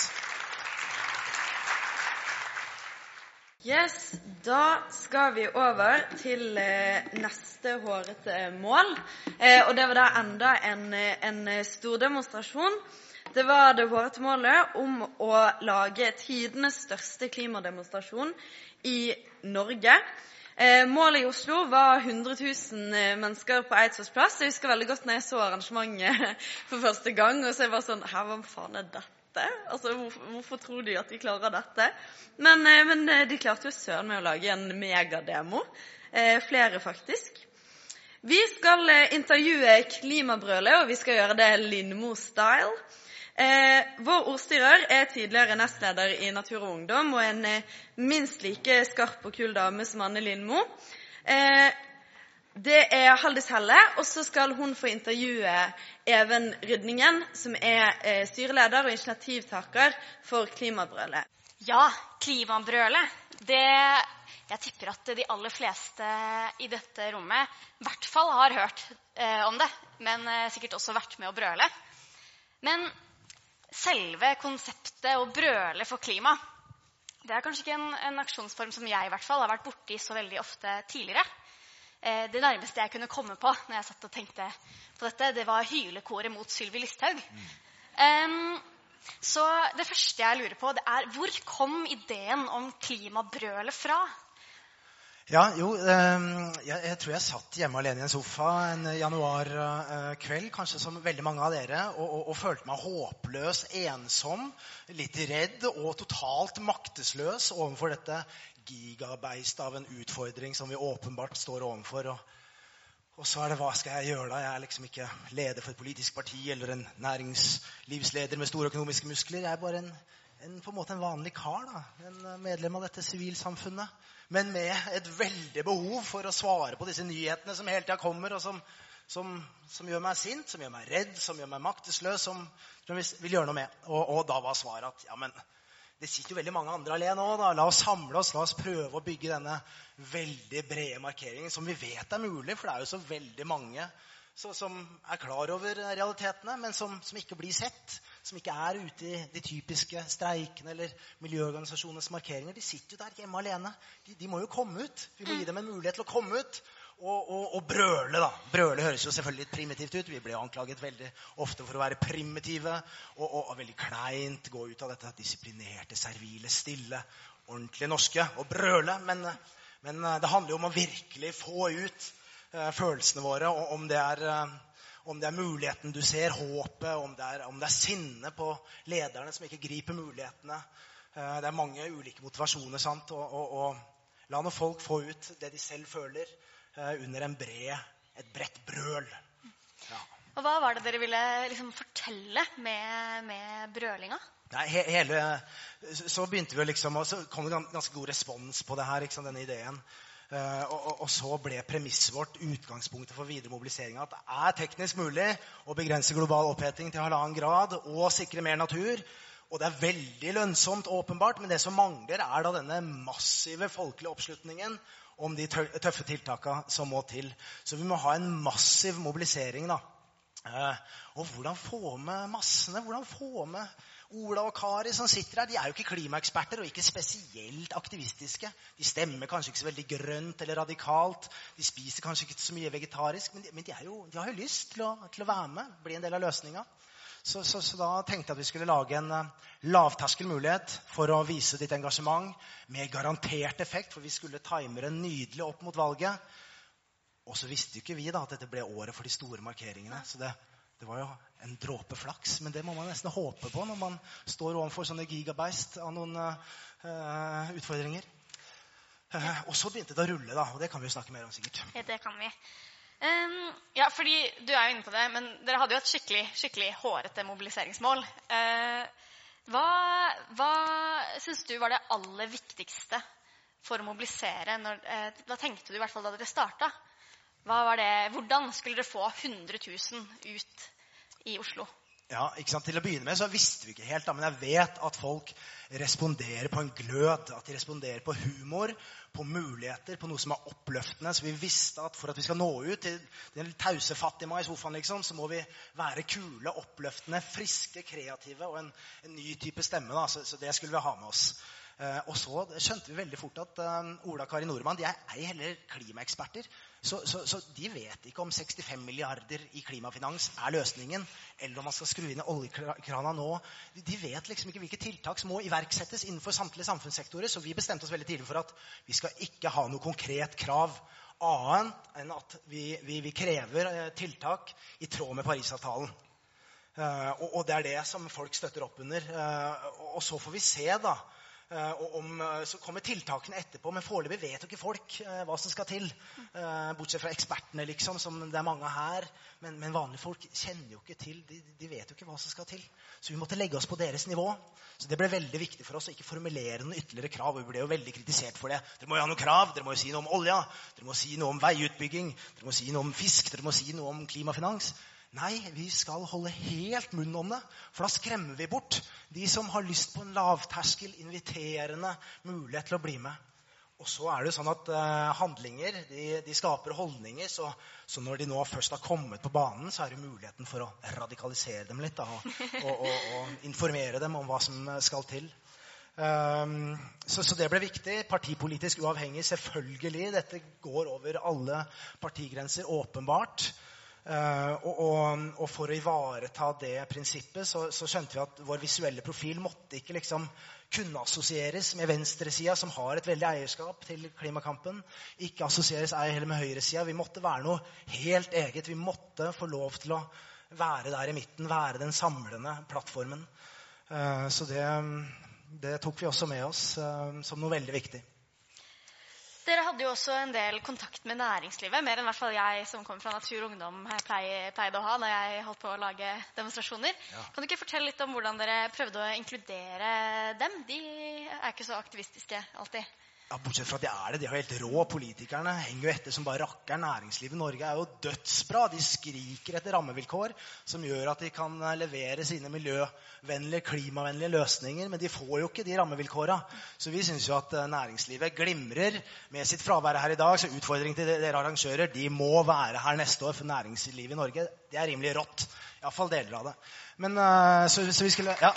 Yes, da skal vi over til neste hårete mål. Og det var da enda en stor demonstrasjon. Det var det hårete målet om å lage tidenes største klimademonstrasjon i Norge. Målet i Oslo var 100 000 mennesker på Eidsvolls plass. Jeg husker veldig godt når jeg så arrangementet for første gang, og så jeg var sånn, hva faen dette? Altså, hvorfor tror de at de klarer dette? Men de klarte jo søren med å lage en megademo. Flere faktisk. Vi skal intervjue klimabrølet, og vi skal gjøre det Lindmo-style. Vår ordstyrer tidligere nestleder i Natur og Ungdom, og en minst like skarp og kul dame som Anne Lindmo. Det Haldis Helle, og så skal hun få intervjue Even Rydningen, som styreleder og initiativtaker for klimabrølet. Ja, klimabrølet. Jeg tipper at de aller fleste i dette rommet i hvert fall har hørt om det, men sikkert også vært med å brøle. Men selve konseptet å brøle for klima, det kanskje ikke en aksjonsform som jeg i hvert fall har vært borti så veldig ofte tidligere. Det nærmeste jeg kunne komme på når jeg satt og tenkte på dette, det var hylekoret mot Sylvi Listhaug. Så det første jeg lurer på, det hvor kom ideen om klimabrølet fra? Ja, jeg tror jeg satt hjemme alene i en sofa en januarkveld, kanskje som veldig mange av dere, og følte meg håpløs, ensom, litt redd og totalt maktesløs overfor dette gigabeist av en utfordring som vi åpenbart står overfor. Og så det, hva skal jeg gjøre da? Jeg liksom ikke leder for et politisk parti eller en næringslivsleder med store økonomiske muskler. Jeg bare på en måte en vanlig kar, da. En medlem av dette sivilsamfunnet. Men med et veldig behov for å svare på disse nyhetene som hele tiden kommer, og som gjør meg sint, som gjør meg redd, som gjør meg maktesløs, som jeg vil gjøre noe med. Og da var svaret at, ja, men det sitter jo veldig mange andre alene nå, da. La oss samle oss, la oss prøve å bygge denne veldig brede markeringen, som vi vet mulig, for det jo så veldig mange som klar over realitetene, men som ikke blir sett, som ikke ute i de typiske streikene eller miljøorganisasjonenes markeringer. De sitter jo der hjemme alene. De må jo komme ut. Vi må gi dem en mulighet til å komme ut og brøle, da. Brøle høres jo selvfølgelig litt primitivt ut. Vi ble anklaget veldig ofte for å være primitive og veldig kleint, gå ut av dette disiplinerte, servile, stille, ordentlig norske og brøle. Men det handler jo om å virkelig få ut følelsene våre, og om det muligheten du ser, håpet, om det sinne på lederne som ikke griper mulighetene. Det mange ulike motivasjoner, sant? Og la noen folk få ut det de selv føler under et bredt brøl. Ja. Og hva var det dere ville liksom fortelle med brølinga? Nei, så begynte vi liksom, og så kom det ganske god respons på det her, denne ideen. Og så ble premisset vårt utgangspunktet for videre mobilisering at det teknisk mulig å begrense global oppheting til 1,5 grad og sikre mer natur. Og det veldig lønnsomt, åpenbart, men det som mangler da denne massive folkelige oppslutningen om de tøffe tiltakene som må til. Så vi må ha en massiv mobilisering, da. Og hvordan få med massene? Hvordan få med Ola og Kari som sitter her? De jo ikke klimaeksperter og ikke spesielt aktivistiske. De stemmer kanskje ikke så veldig grønt eller radikalt. De spiser kanskje ikke så mye vegetarisk, men de har jo lyst til å være med, bli en del av løsningen. Så da tenkte jeg at vi skulle lage en lavterskel mulighet for å vise ditt engasjement med garantert effekt, for vi skulle timer en nydelig opp mot valget. Og så visste ikke vi da at dette ble året for de store markeringene, så det var jo en dråpe flaks, men det må man nesten håpe på når man står overfor sånne gigabeist av noen utfordringer. Og så begynte det å rulle da, og det kan vi jo snakke mer om sikkert. Ja, det kan vi. Ja, fordi du jo inne på det, men dere hadde jo et skikkelig hårete mobiliseringsmål. Hva synes du var det aller viktigste for å mobilisere? Hva tenkte du i hvert fall da dere startet? Hvordan skulle dere få 100 000 ut i Oslo? Ja, ikke sant? Til å begynne med så visste vi ikke helt, da, men jeg vet at folk responderer på en glød, at de responderer på humor, på muligheter, på noe som oppløftende. Så vi visste at for at vi skal nå ut til den tause Fatima i sofaen, liksom, så må vi være kule, oppløftende, friske, kreative og en ny type stemme. Da. Så det skulle vi ha med oss. Og så skjønte vi veldig fort at Ola og Kari Nordmann, de ei heller klimaeksperter, Så de vet ikke om 65 milliarder i klimafinans løsningen, eller om man skal skru inn i oljekrana nå. De vet liksom ikke hvilke tiltak som må iverksettes innenfor samtlige samfunnssektorer, så vi bestemte oss veldig tidlig for at vi skal ikke ha noe konkret krav annet enn at vi krever tiltak i tråd med Parisavtalen. Og det det som folk støtter opp under. Og så får vi se da, så kommer tiltakene etterpå, men foreløpig vet jo ikke folk hva som skal til. Bortsett fra ekspertene, liksom, som det mange her. Men vanlige folk kjenner jo ikke til, de vet jo ikke hva som skal til. Så vi måtte legge oss på deres nivå. Så det ble veldig viktig for oss å ikke formulere noen ytterligere krav. Og vi ble jo veldig kritisert for det. Dere må jo ha noen krav, dere må jo si noe om olja, dere må si noe om veiutbygging, dere må si noe om fisk, dere må si noe om klimafinans. Nei, vi skal holde helt munn om det, for da skremmer vi bort de som har lyst på en lavterskel, inviterende mulighet til å bli med. Og så det jo sånn at handlinger, de skaper holdninger, så når de nå først har kommet på banen, så det muligheten for å radikalisere dem litt da, og informere dem om hva som skal til. Så det ble viktig, partipolitisk uavhengig, selvfølgelig. Dette går over alle partigrenser, åpenbart. Og for å ivareta det prinsippet så skjønte vi at vår visuelle profil måtte ikke liksom kunne assosieres med venstresida som har et veldig eierskap til klimakampen, ikke assosieres heller med høyresida. Vi måtte være noe helt eget, vi måtte få lov til å være der i midten, være den samlende plattformen. Så det tok vi også med oss som noe veldig viktig. Dere hadde jo også en del kontakt med næringslivet, mer enn i hvert fall jeg som kommer fra Natur og Ungdom pleide å ha når jeg holdt på å lage demonstrasjoner. Ja. Kan du ikke fortelle litt om hvordan dere prøvde å inkludere dem? De ikke så aktivistiske alltid. Ja, bortsett fra at de har helt rå. Politikerne henger jo etter som bare rakker. Næringslivet i Norge jo dødsbra. De skriker etter rammevilkår som gjør at de kan levere sine miljøvennlige, klimavennlige løsninger, men de får jo ikke de rammevilkårene. Så vi synes jo at næringslivet glimrer med sitt fravær her i dag, så utfordringen til dere arrangører, de må være her neste år for næringslivet i Norge. Det rimelig rått, i hvert fall deler av det. Men så vi skulle... Ja.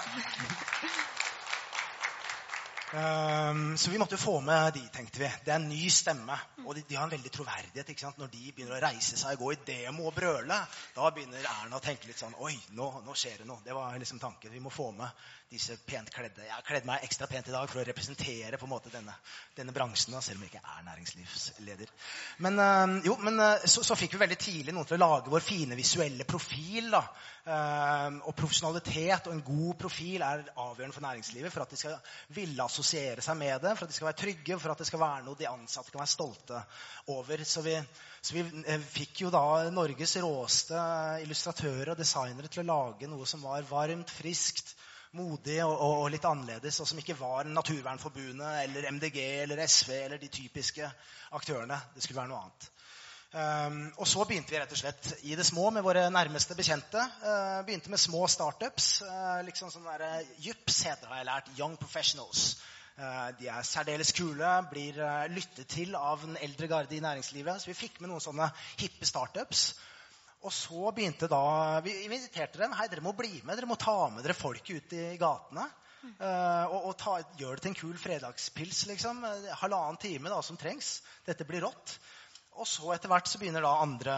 Så vi måtte jo få med de, tenkte vi. Det en ny stemme, og de har en veldig troverdighet, ikke sant? Når de begynner å reise seg, gå i demo og brøle, da begynner Erna å tenke litt sånn, oi, nå skjer det noe. Det var liksom tanken, vi må få med disse pent kledde. Jeg har kledd meg ekstra pent i dag for å representere på en måte denne bransjen, selv om jeg ikke næringslivsleder. Men så fikk vi veldig tidlig noen til å lage vår fine visuelle profil da. Og profesjonalitet og en god profil avgjørende for næringslivet, for at de skal ville assosiere seg med det, for at de skal være trygge, for at det skal være noe de ansatte kan være stolte over. Så vi fikk jo da Norges råeste illustratører og designere til å lage noe som var varmt, friskt, modig og litt annerledes, og som ikke var Naturvernforbundet eller MDG eller SV eller de typiske aktørene. Det skulle være noe annet. Og så begynte vi rett og slett i det små med våre nærmeste bekjente. Begynte med små startups, liksom sånn der JUPS heter det, har jeg lært, Young Professionals. De særdeles kule, blir lyttet til av den eldre garde i næringslivet, så vi fikk med noen sånne hippe startups. Og så begynte da, vi inviterte dem, hei, dere må bli med, dere må ta med dere folk ut i gatene, og gjøre det til en kul fredagspils, liksom, 1,5 time da, som trengs. Dette blir rått. Og så etter hvert så begynner da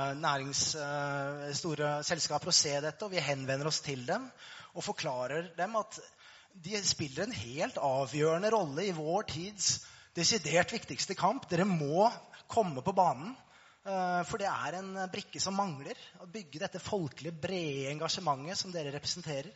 andre store selskaper å se dette, og vi henvender oss til dem og forklarer dem at de spiller en helt avgjørende rolle i vår tids desidert viktigste kamp. Dere må komme på banen, for det en brikke som mangler. Å bygge dette folkelige, brede engasjementet som dere representerer.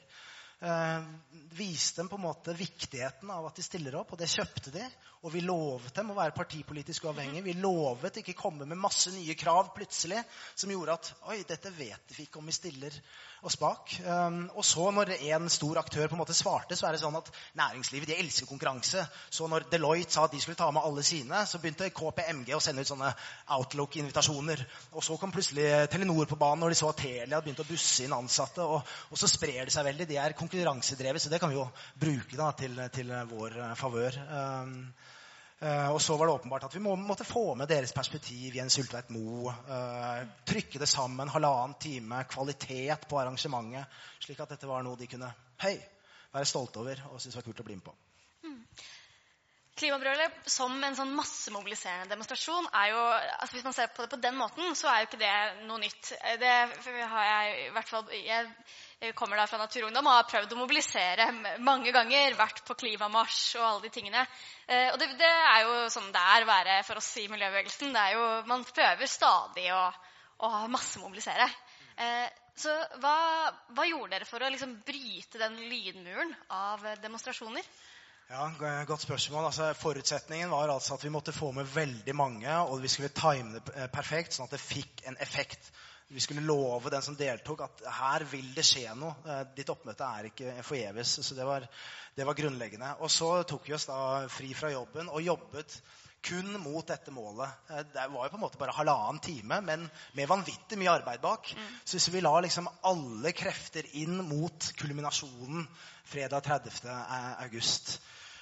Viste dem på en måte viktigheten av at de stiller opp, og det kjøpte de, og vi lovet dem å være partipolitisk uavhengige. Vi lovet ikke komme med masse nye krav plutselig, som gjorde at, oi, dette vet vi ikke om vi stiller oss bak. Og så når en stor aktør på en måte svarte, så det sånn at næringslivet, de elsker konkurranse. Så når Deloitte sa at de skulle ta med alle sine, så begynte KPMG å sende ut sånne Outlook-invitasjoner. Og så kom plutselig Telenor på banen, når de så at Telia begynte å busse inn ansatte, og så sprer det seg veldig. De konkurransedrevet, så det kan vi jo bruke da, til vår favør. Og så var det åpenbart at vi måtte få med deres perspektiv Jens Hultveit Moe, trykke det sammen, 1,5 time, kvalitet på arrangementet, slik at dette var noe de kunne være stolte over og synes var kult å bli med på. Klimabrølet som en sånn massemobiliserende demonstrasjon jo, altså hvis man ser på det på den måten, så jo ikke det noe nytt. Det har jeg i hvert fall, jeg kommer da fra Naturungdom og har prøvd å mobilisere mange ganger, vært på klimamarsj og alle de tingene. Og det jo sånn det å være for oss i miljøbevegelsen. Det jo, man prøver stadig å massemobilisere. Så hva gjorde dere for å liksom bryte den lydmuren av demonstrasjoner? Ja, godt spørsmål. Altså, forutsetningen var altså at vi måtte få med veldig mange, og vi skulle time det perfekt, sånn at det fikk en effekt. Vi skulle love den som deltok at her vil det skje noe. Ditt oppmøte ikke forgjeves, så det var grunnleggende. Og så tok vi oss da fri fra jobben og jobbet kun mot dette målet. Det var jo på en måte bare 1,5 time, men med vanvittig mye arbeid bak. Så vi la liksom alle krefter inn mot kulminasjonen fredag 30. august.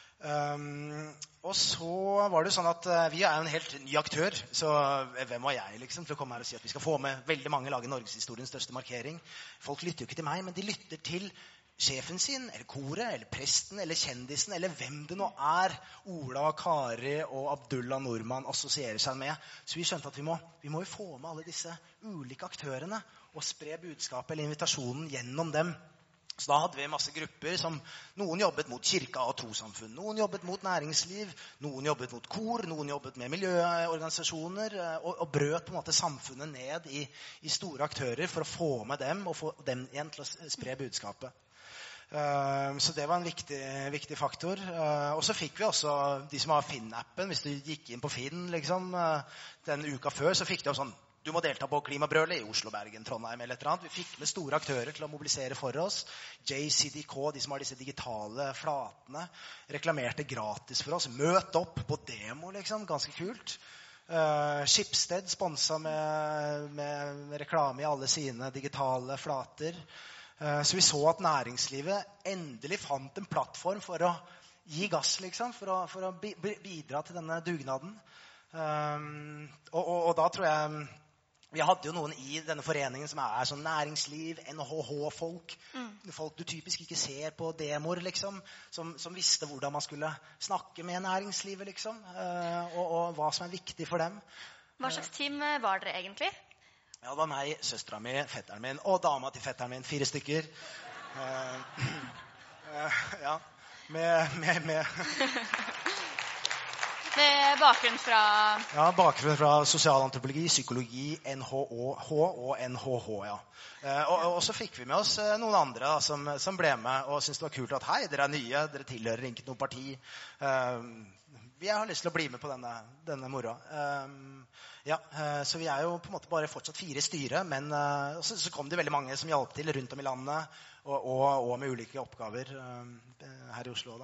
Og så var det sånn at vi jo en helt ny aktør, så hvem var jeg liksom til å komme her og si at vi skal få med veldig mange lag i Norgeshistoriens største markering? Folk lytter jo ikke til meg, men de lytter til sjefen sin, eller koret, eller presten, eller kjendisen, eller hvem det nå Ola, Kari og Abdullah Nordmann assosierer seg med. Så vi skjønte at vi må jo få med alle disse ulike aktørene og spre budskapet eller invitasjonen gjennom dem. Så da hadde vi masse grupper som noen jobbet mot kirka og trossamfunn, noen jobbet mot næringsliv, noen jobbet mot kor, noen jobbet med miljøorganisasjoner, og brøt på en måte samfunnet ned i store aktører for å få med dem og få dem igjen til å spre budskapet. Så det var en viktig faktor. Og så fikk vi også de som har Finn-appen. Hvis du gikk inn på Finn liksom, den uka før, så fikk de sånn: du må delta på klimabrølet i Oslo, Bergen, Trondheim eller et eller annet. Vi fikk med store aktører til å mobilisere for oss. JCDK, de som har disse digitale flatene, reklamerte gratis for oss. Møt opp på demo, liksom. Ganske kult. Schibsted sponset med reklame i alle sine digitale flater. Så vi så at næringslivet endelig fant en plattform for å gi gass, liksom, for å bidra til denne dugnaden. Og da tror jeg vi hadde jo noen i denne foreningen som sånn næringsliv, NHH-folk, folk du typisk ikke ser på demoer, liksom, som visste hvordan man skulle snakke med næringslivet, liksom, og hva som viktig for dem. Hva slags team var dere egentlig? Ja, det var meg, søsteren min, fetteren min, og dama til fetteren min, 4 stykker. Ja, med Med bakgrunn fra... Ja, bakgrunn fra sosialantropologi, psykologi, NHH og NHH, ja. Og så fikk vi med oss noen andre da, som ble med og syntes det var kult at hei, dere nye, dere tilhører ikke noe parti. Vi har lyst til å bli med på denne moroa. Ja, så vi jo på en måte bare fortsatt 4 styre, men så kom det veldig mange som hjalp til rundt om i landet, og med ulike oppgaver her i Oslo da.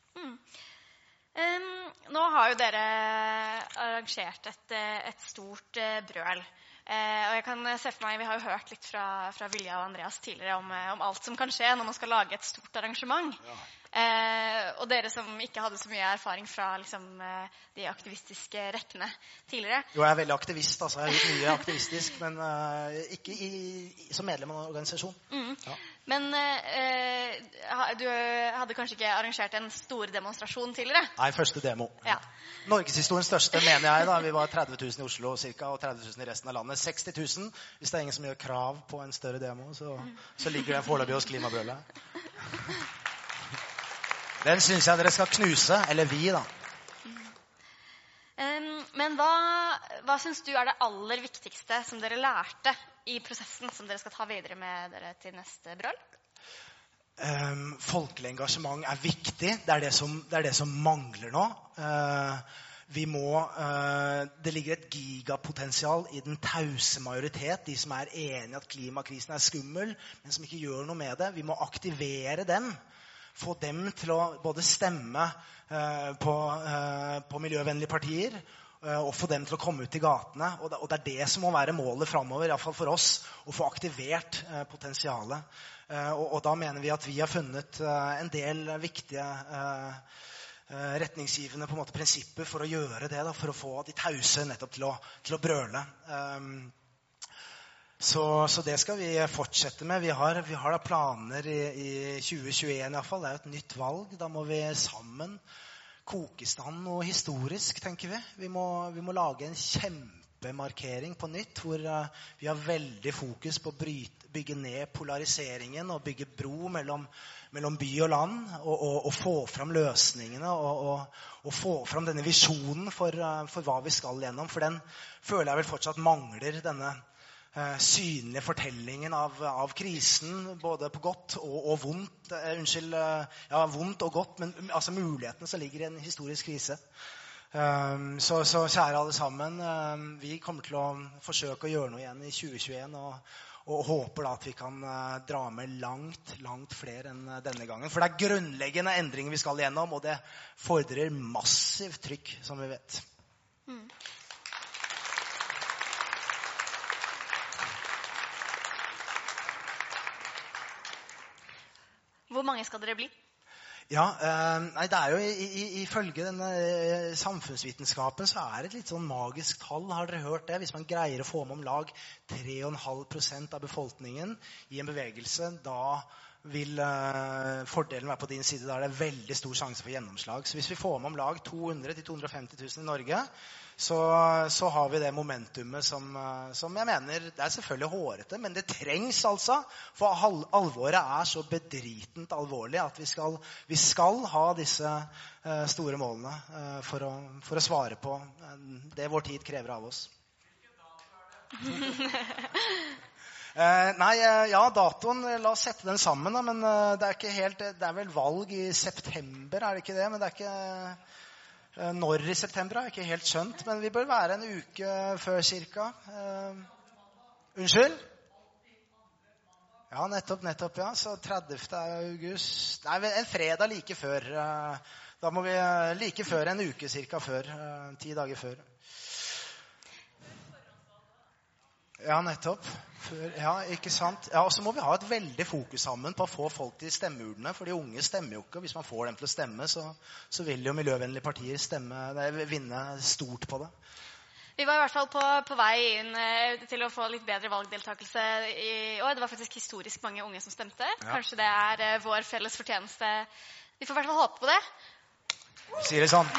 Nå har jo dere arrangert et stort brøl. Og jeg kan se for meg, vi har jo hørt litt fra Vilja og Andreas tidligere om alt som kan skje når man skal lage et stort arrangement. Ja. Og dere som ikke hadde så mye erfaring fra liksom, de aktivistiske rekkene tidligere. Jo, jeg veldig aktivist, altså. Jeg gjort mye aktivistisk, men ikke som medlem av en organisasjon. Ja. Men du hadde kanskje ikke arrangert en stor demonstrasjon tidligere? Nei, første demo. Ja. Norgeshistoriens største, mener jeg da. Vi var 30 000 i Oslo cirka, og 30 000 i resten av landet. 60 000. Hvis det ingen som gjør krav på en større demo, så ligger den foreløpig hos Klimabrølet. Den synes jeg dere skal knuse, eller vi da. Men hva synes du det aller viktigste som dere lærte i prosessen som dere skal ta videre med dere til neste brøl? Folkelig engasjement viktig. Det det som mangler nå. Det ligger et gigapotensial i den tause majoritet, de som enige at klimakrisen skummel, men som ikke gjør noe med det. Vi må aktivere dem. Få dem til å både stemme på miljøvennlige partier, og få dem til å komme ut i gatene. Og det det som må være målet fremover, i hvert fall for oss, å få aktivert potensialet. Og da mener vi at vi har funnet en del viktige retningsgivende på en måte, prinsipper for å gjøre det, da, for å få de tause nettopp til å brøle. Så det skal vi fortsette med. Vi har da planer i 2021 i hvert fall. Det jo et nytt valg. Da må vi sammen kokestand noe historisk, tenker vi. Vi må lage en kjempemarkering på nytt, hvor vi har veldig fokus på å bygge ned polariseringen og bygge bro mellom by og land, og få fram løsningene og få fram denne visjonen for hva vi skal gjennom. For den føler jeg vel fortsatt mangler, denne synlige fortellingen av krisen, både på godt og vondt. Vondt og godt, men altså mulighetene som ligger i en historisk krise. Så kjære alle sammen, vi kommer til å forsøke å gjøre noe igjen i 2021, og håper da at vi kan dra med langt flere enn denne gangen. For det er grunnleggende endringer vi skal gjennom, og det fordrer massivt trykk, som vi vet. Hvor mange skal dere bli? Ja, det er jo ifølge denne samfunnsvitenskapen så er det et litt sånn magisk tall. Har dere hørt det? Hvis man greier å få med om lag 3,5% av befolkningen i en bevegelse, da vil fordelen være på din side. Da er det veldig stor sjanse for gjennomslag. Så hvis vi får med om lag 200 til 250 000 i Norge, så har vi det momentumet som jeg mener, det er selvfølgelig hårete, men det trengs altså, for alvoret er så bedritent alvorlig at vi skal ha disse store målene for å svare på det vår tid krever av oss. Datoen, la oss sette den sammen da, men det er ikke helt, det er vel valg i september, er det ikke det? Men det er ikke når i september, er ikke helt skjønt, men vi bør være en uke før cirka. Unnskyld? Ja, nettopp, ja. Så 30. august. Nei, en fredag like før. Da må vi like før en uke cirka før. 10 dager før. Ja, nettopp. Ja, ikke sant? Ja, og så må vi ha et veldig fokus sammen på å få folk til stemmeurnene, for de unge stemmer jo ikke, og hvis man får dem til å stemme, så vil jo miljøvennlige partier vinne stort på det. Vi var i hvert fall på vei inn til å få litt bedre valgdeltakelse i år. Det var faktisk historisk mange unge som stemte. Ja. Kanskje det er vår felles fortjeneste. Vi får i hvert fall håpe på det. Sier det sånn.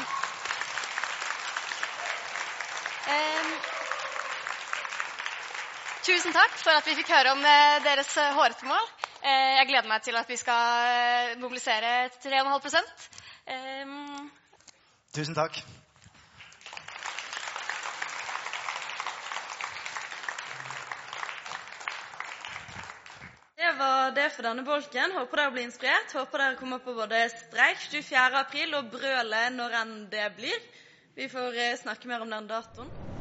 Tusen takk for at vi fikk høre om deres hårete mål. Jeg gleder meg til at vi skal mobilisere 3,5%. Tusen takk. Det var det for denne bolken. Håper dere blir inspirert. Håper dere kommer på både streik 24. april og brøle når enn det blir. Vi får snakke mer om den datoen.